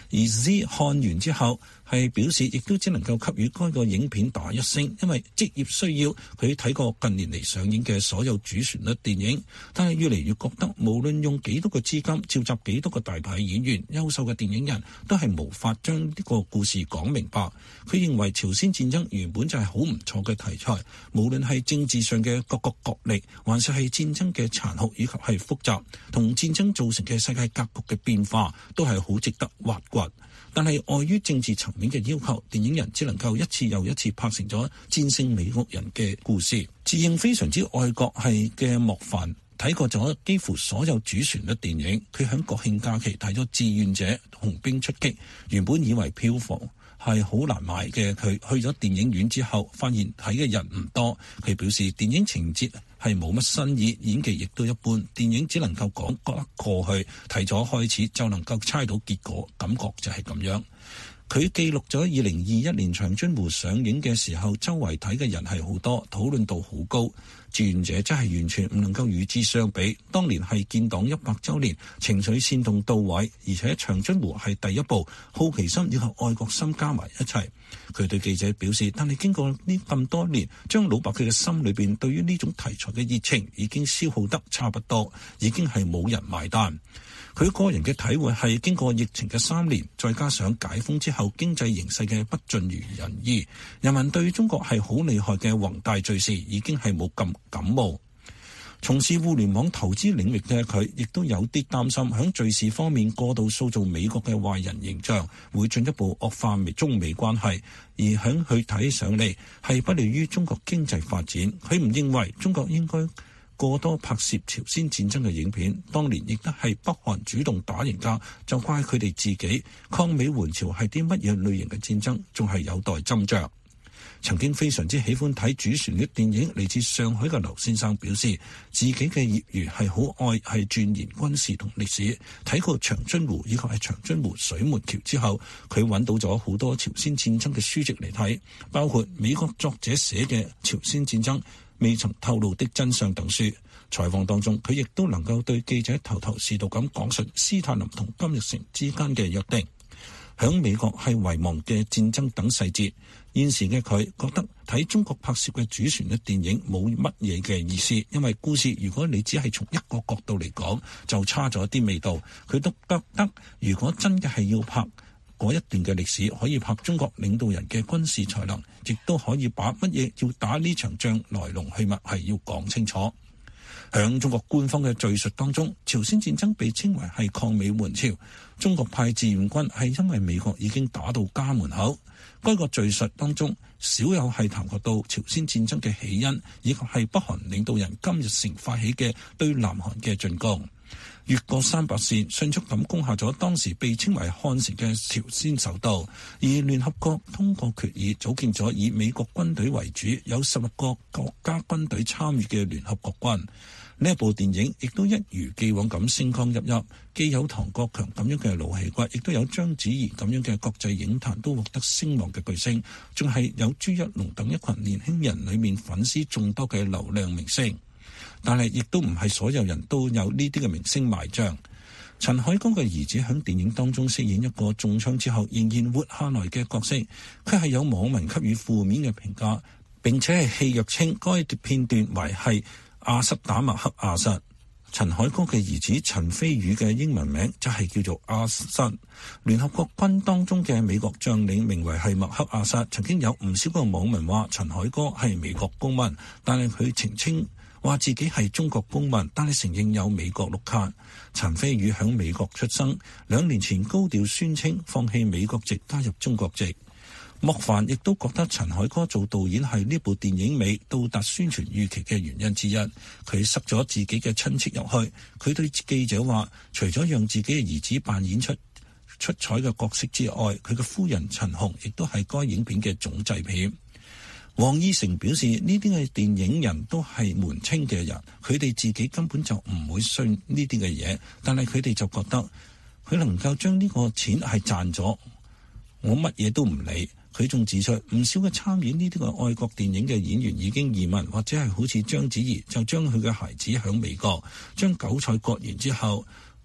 而 Z 看完之後係表示，亦都只能夠給予該個影片打1星，因為職業需要。佢睇過近年嚟上映嘅所有主旋律電影，但係越嚟越覺得無論用幾多個資金，召集幾多個大牌演員、優秀嘅電影人，都係無法將呢個故事講明白。佢認為朝鮮戰爭原本就係好唔錯嘅題材，無論係政治上嘅各個角力，還是係戰爭嘅殘酷以及係複雜，同戰爭造成嘅世界格局嘅變化，都係好值得挖掘。但係礙於政治層面嘅要求，電影人只能夠一次又一次拍成咗戰勝美國人嘅故事。自認非常之愛國係嘅莫凡睇過咗幾乎所有主旋律電影，佢喺國慶假期睇咗《志願者》《雄兵出擊》，原本以為票房係好難買嘅，佢去咗電影院之後發現睇嘅人唔多。佢表示電影情節係冇乜新意，演技亦都一般，電影只能夠講得過去，睇咗開始就能夠猜到結果，感覺就係咁樣。佢記錄咗2021年長津湖上映嘅時候，周圍睇嘅人係好多，討論度好高。志願者真係完全唔能夠與之相比。當年係建黨100週年，情緒煽動到位，而且長津湖係第一部，好奇心以及愛國心加埋一齊。佢對記者表示，但係經過呢咁多年，將老伯佢嘅心裏邊對於呢種題材嘅熱情已經消耗得差不多，已經係冇人買單。佢個人嘅體會係經過疫情嘅3年，再加上解封之後經濟形勢嘅不盡如人意，人民對中國係好厲害嘅宏大敘事已經係冇咁感冒。從事互聯網投資領域嘅佢，亦都有啲擔心響敘事方面過度塑造美國嘅壞人形象，會進一步惡化中美關係，而響佢睇上嚟係不利於中國經濟發展。佢唔認為中國應該過多拍攝朝鮮戰爭嘅影片，當年亦都係北韓主動打贏架，就怪佢哋自己。抗美援朝係啲乜嘢類型嘅戰爭，仲係有待斟酌。曾經非常之喜歡睇主旋律電影嚟自上海嘅劉先生表示，自己嘅業餘係好愛係鑽研軍事同歷史。睇過長津湖以及係長津湖水門橋之後，佢揾到咗好多朝鮮戰爭嘅書籍嚟睇，包括美國作者寫嘅《朝鮮戰爭未曾透露的真相》等書。採訪當中，佢亦都能夠對記者頭頭是道咁講述斯大林同金日成之間嘅約定，響美國係遺忘嘅戰爭等細節。現時嘅佢覺得睇中國拍攝嘅主旋律電影冇乜嘢嘅意思，因為故事如果你只係從一個角度嚟講，就差咗啲味道。佢都覺得如果真嘅係要拍嗰一段嘅歷史，可以拍中國領導人嘅軍事才能，亦都可以把乜嘢要打呢場仗來龍去脈係要講清楚。響中國官方嘅敘述當中，朝鮮戰爭被稱為係抗美援朝，中國派志願軍係因為美國已經打到家門口。該個敘述當中少有係談及到朝鮮戰爭嘅起因，以及係北韓領導人金日成發起嘅對南韓嘅進攻，越過300線，迅速咁攻下咗當時被稱為漢城嘅朝鮮首都。而聯合國通過決議，組建咗以美國軍隊為主，有16個國家軍隊參與嘅聯合國軍。呢一部電影亦都一如既往咁星光熠熠，既有唐國強咁樣嘅老戲骨，亦都有章子怡咁樣嘅國際影壇都獲得聲望嘅巨星，仲係有朱一龍等一群年輕人裏面粉絲眾多嘅流量明星。但係亦都唔係所有人都有呢啲嘅明星賣賬。陳凱歌嘅兒子喺電影當中飾演一個中槍之後仍然活下來嘅角色，佢係有網民給予負面嘅評價，並且係戲謔稱該片段為係阿什打麥克阿瑟。陳凱歌嘅兒子陳飛宇嘅英文名就係叫做阿瑟。聯合國軍當中嘅美國將領名為係麥克阿瑟。曾經有唔少個網民話陳凱歌係美國公民，但係佢澄清話自己係中國公民，但係承認有美國綠卡。陳飛宇響美國出生，2年前高調宣稱放棄美國籍加入中國籍。莫凡亦都覺得陳凱歌做導演係呢部電影未到達宣傳預期嘅原因之一。佢塞咗自己嘅親戚入去。佢對記者話，除咗讓自己嘅兒子扮演出彩嘅角色之外，佢嘅夫人陳紅亦都係該影片嘅總製片。黃義成表示，呢啲嘅電影人都係門清嘅人，佢哋自己根本就唔會信呢啲嘅嘢，但係佢哋就覺得佢能夠將呢個錢係賺咗，我乜嘢都唔理。佢仲指出，唔少嘅參演呢啲嘅愛國電影嘅演員已經移民，或者係好似章子怡就將佢嘅孩子響美國將韭菜割完之後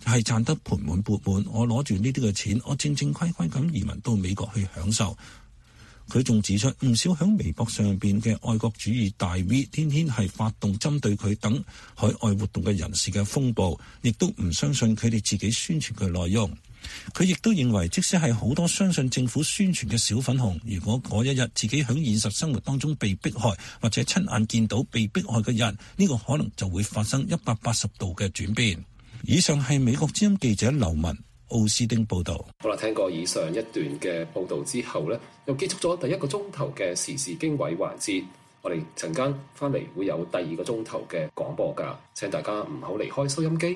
係賺得盆滿缽滿，我攞住呢啲嘅錢，我正正規規咁移民到美國去享受。佢仲指出，唔少響微博上邊嘅愛國主義大 V， 天天係發動針對佢等海外活動嘅人士嘅風暴，亦都唔相信佢哋自己宣傳嘅內容。佢亦都認為，即使係好多相信政府宣傳嘅小粉紅，如果嗰一日自己響現實生活當中被迫害，或者親眼見到被迫害嘅人，呢個可能就會發生180度嘅轉變。以上係美國之音記者劉文奧斯丁報道。 好啦，聽過以上一段嘅報道之後呢，又結束咗第1個鐘頭嘅時事經緯環節。我哋陣間翻嚟會有第2個鐘頭嘅廣播㗎，請大家唔好離開收音機。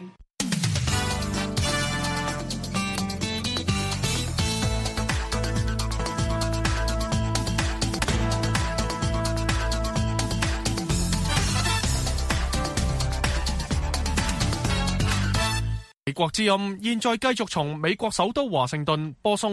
美國之音現在繼續從美國首都華盛頓播送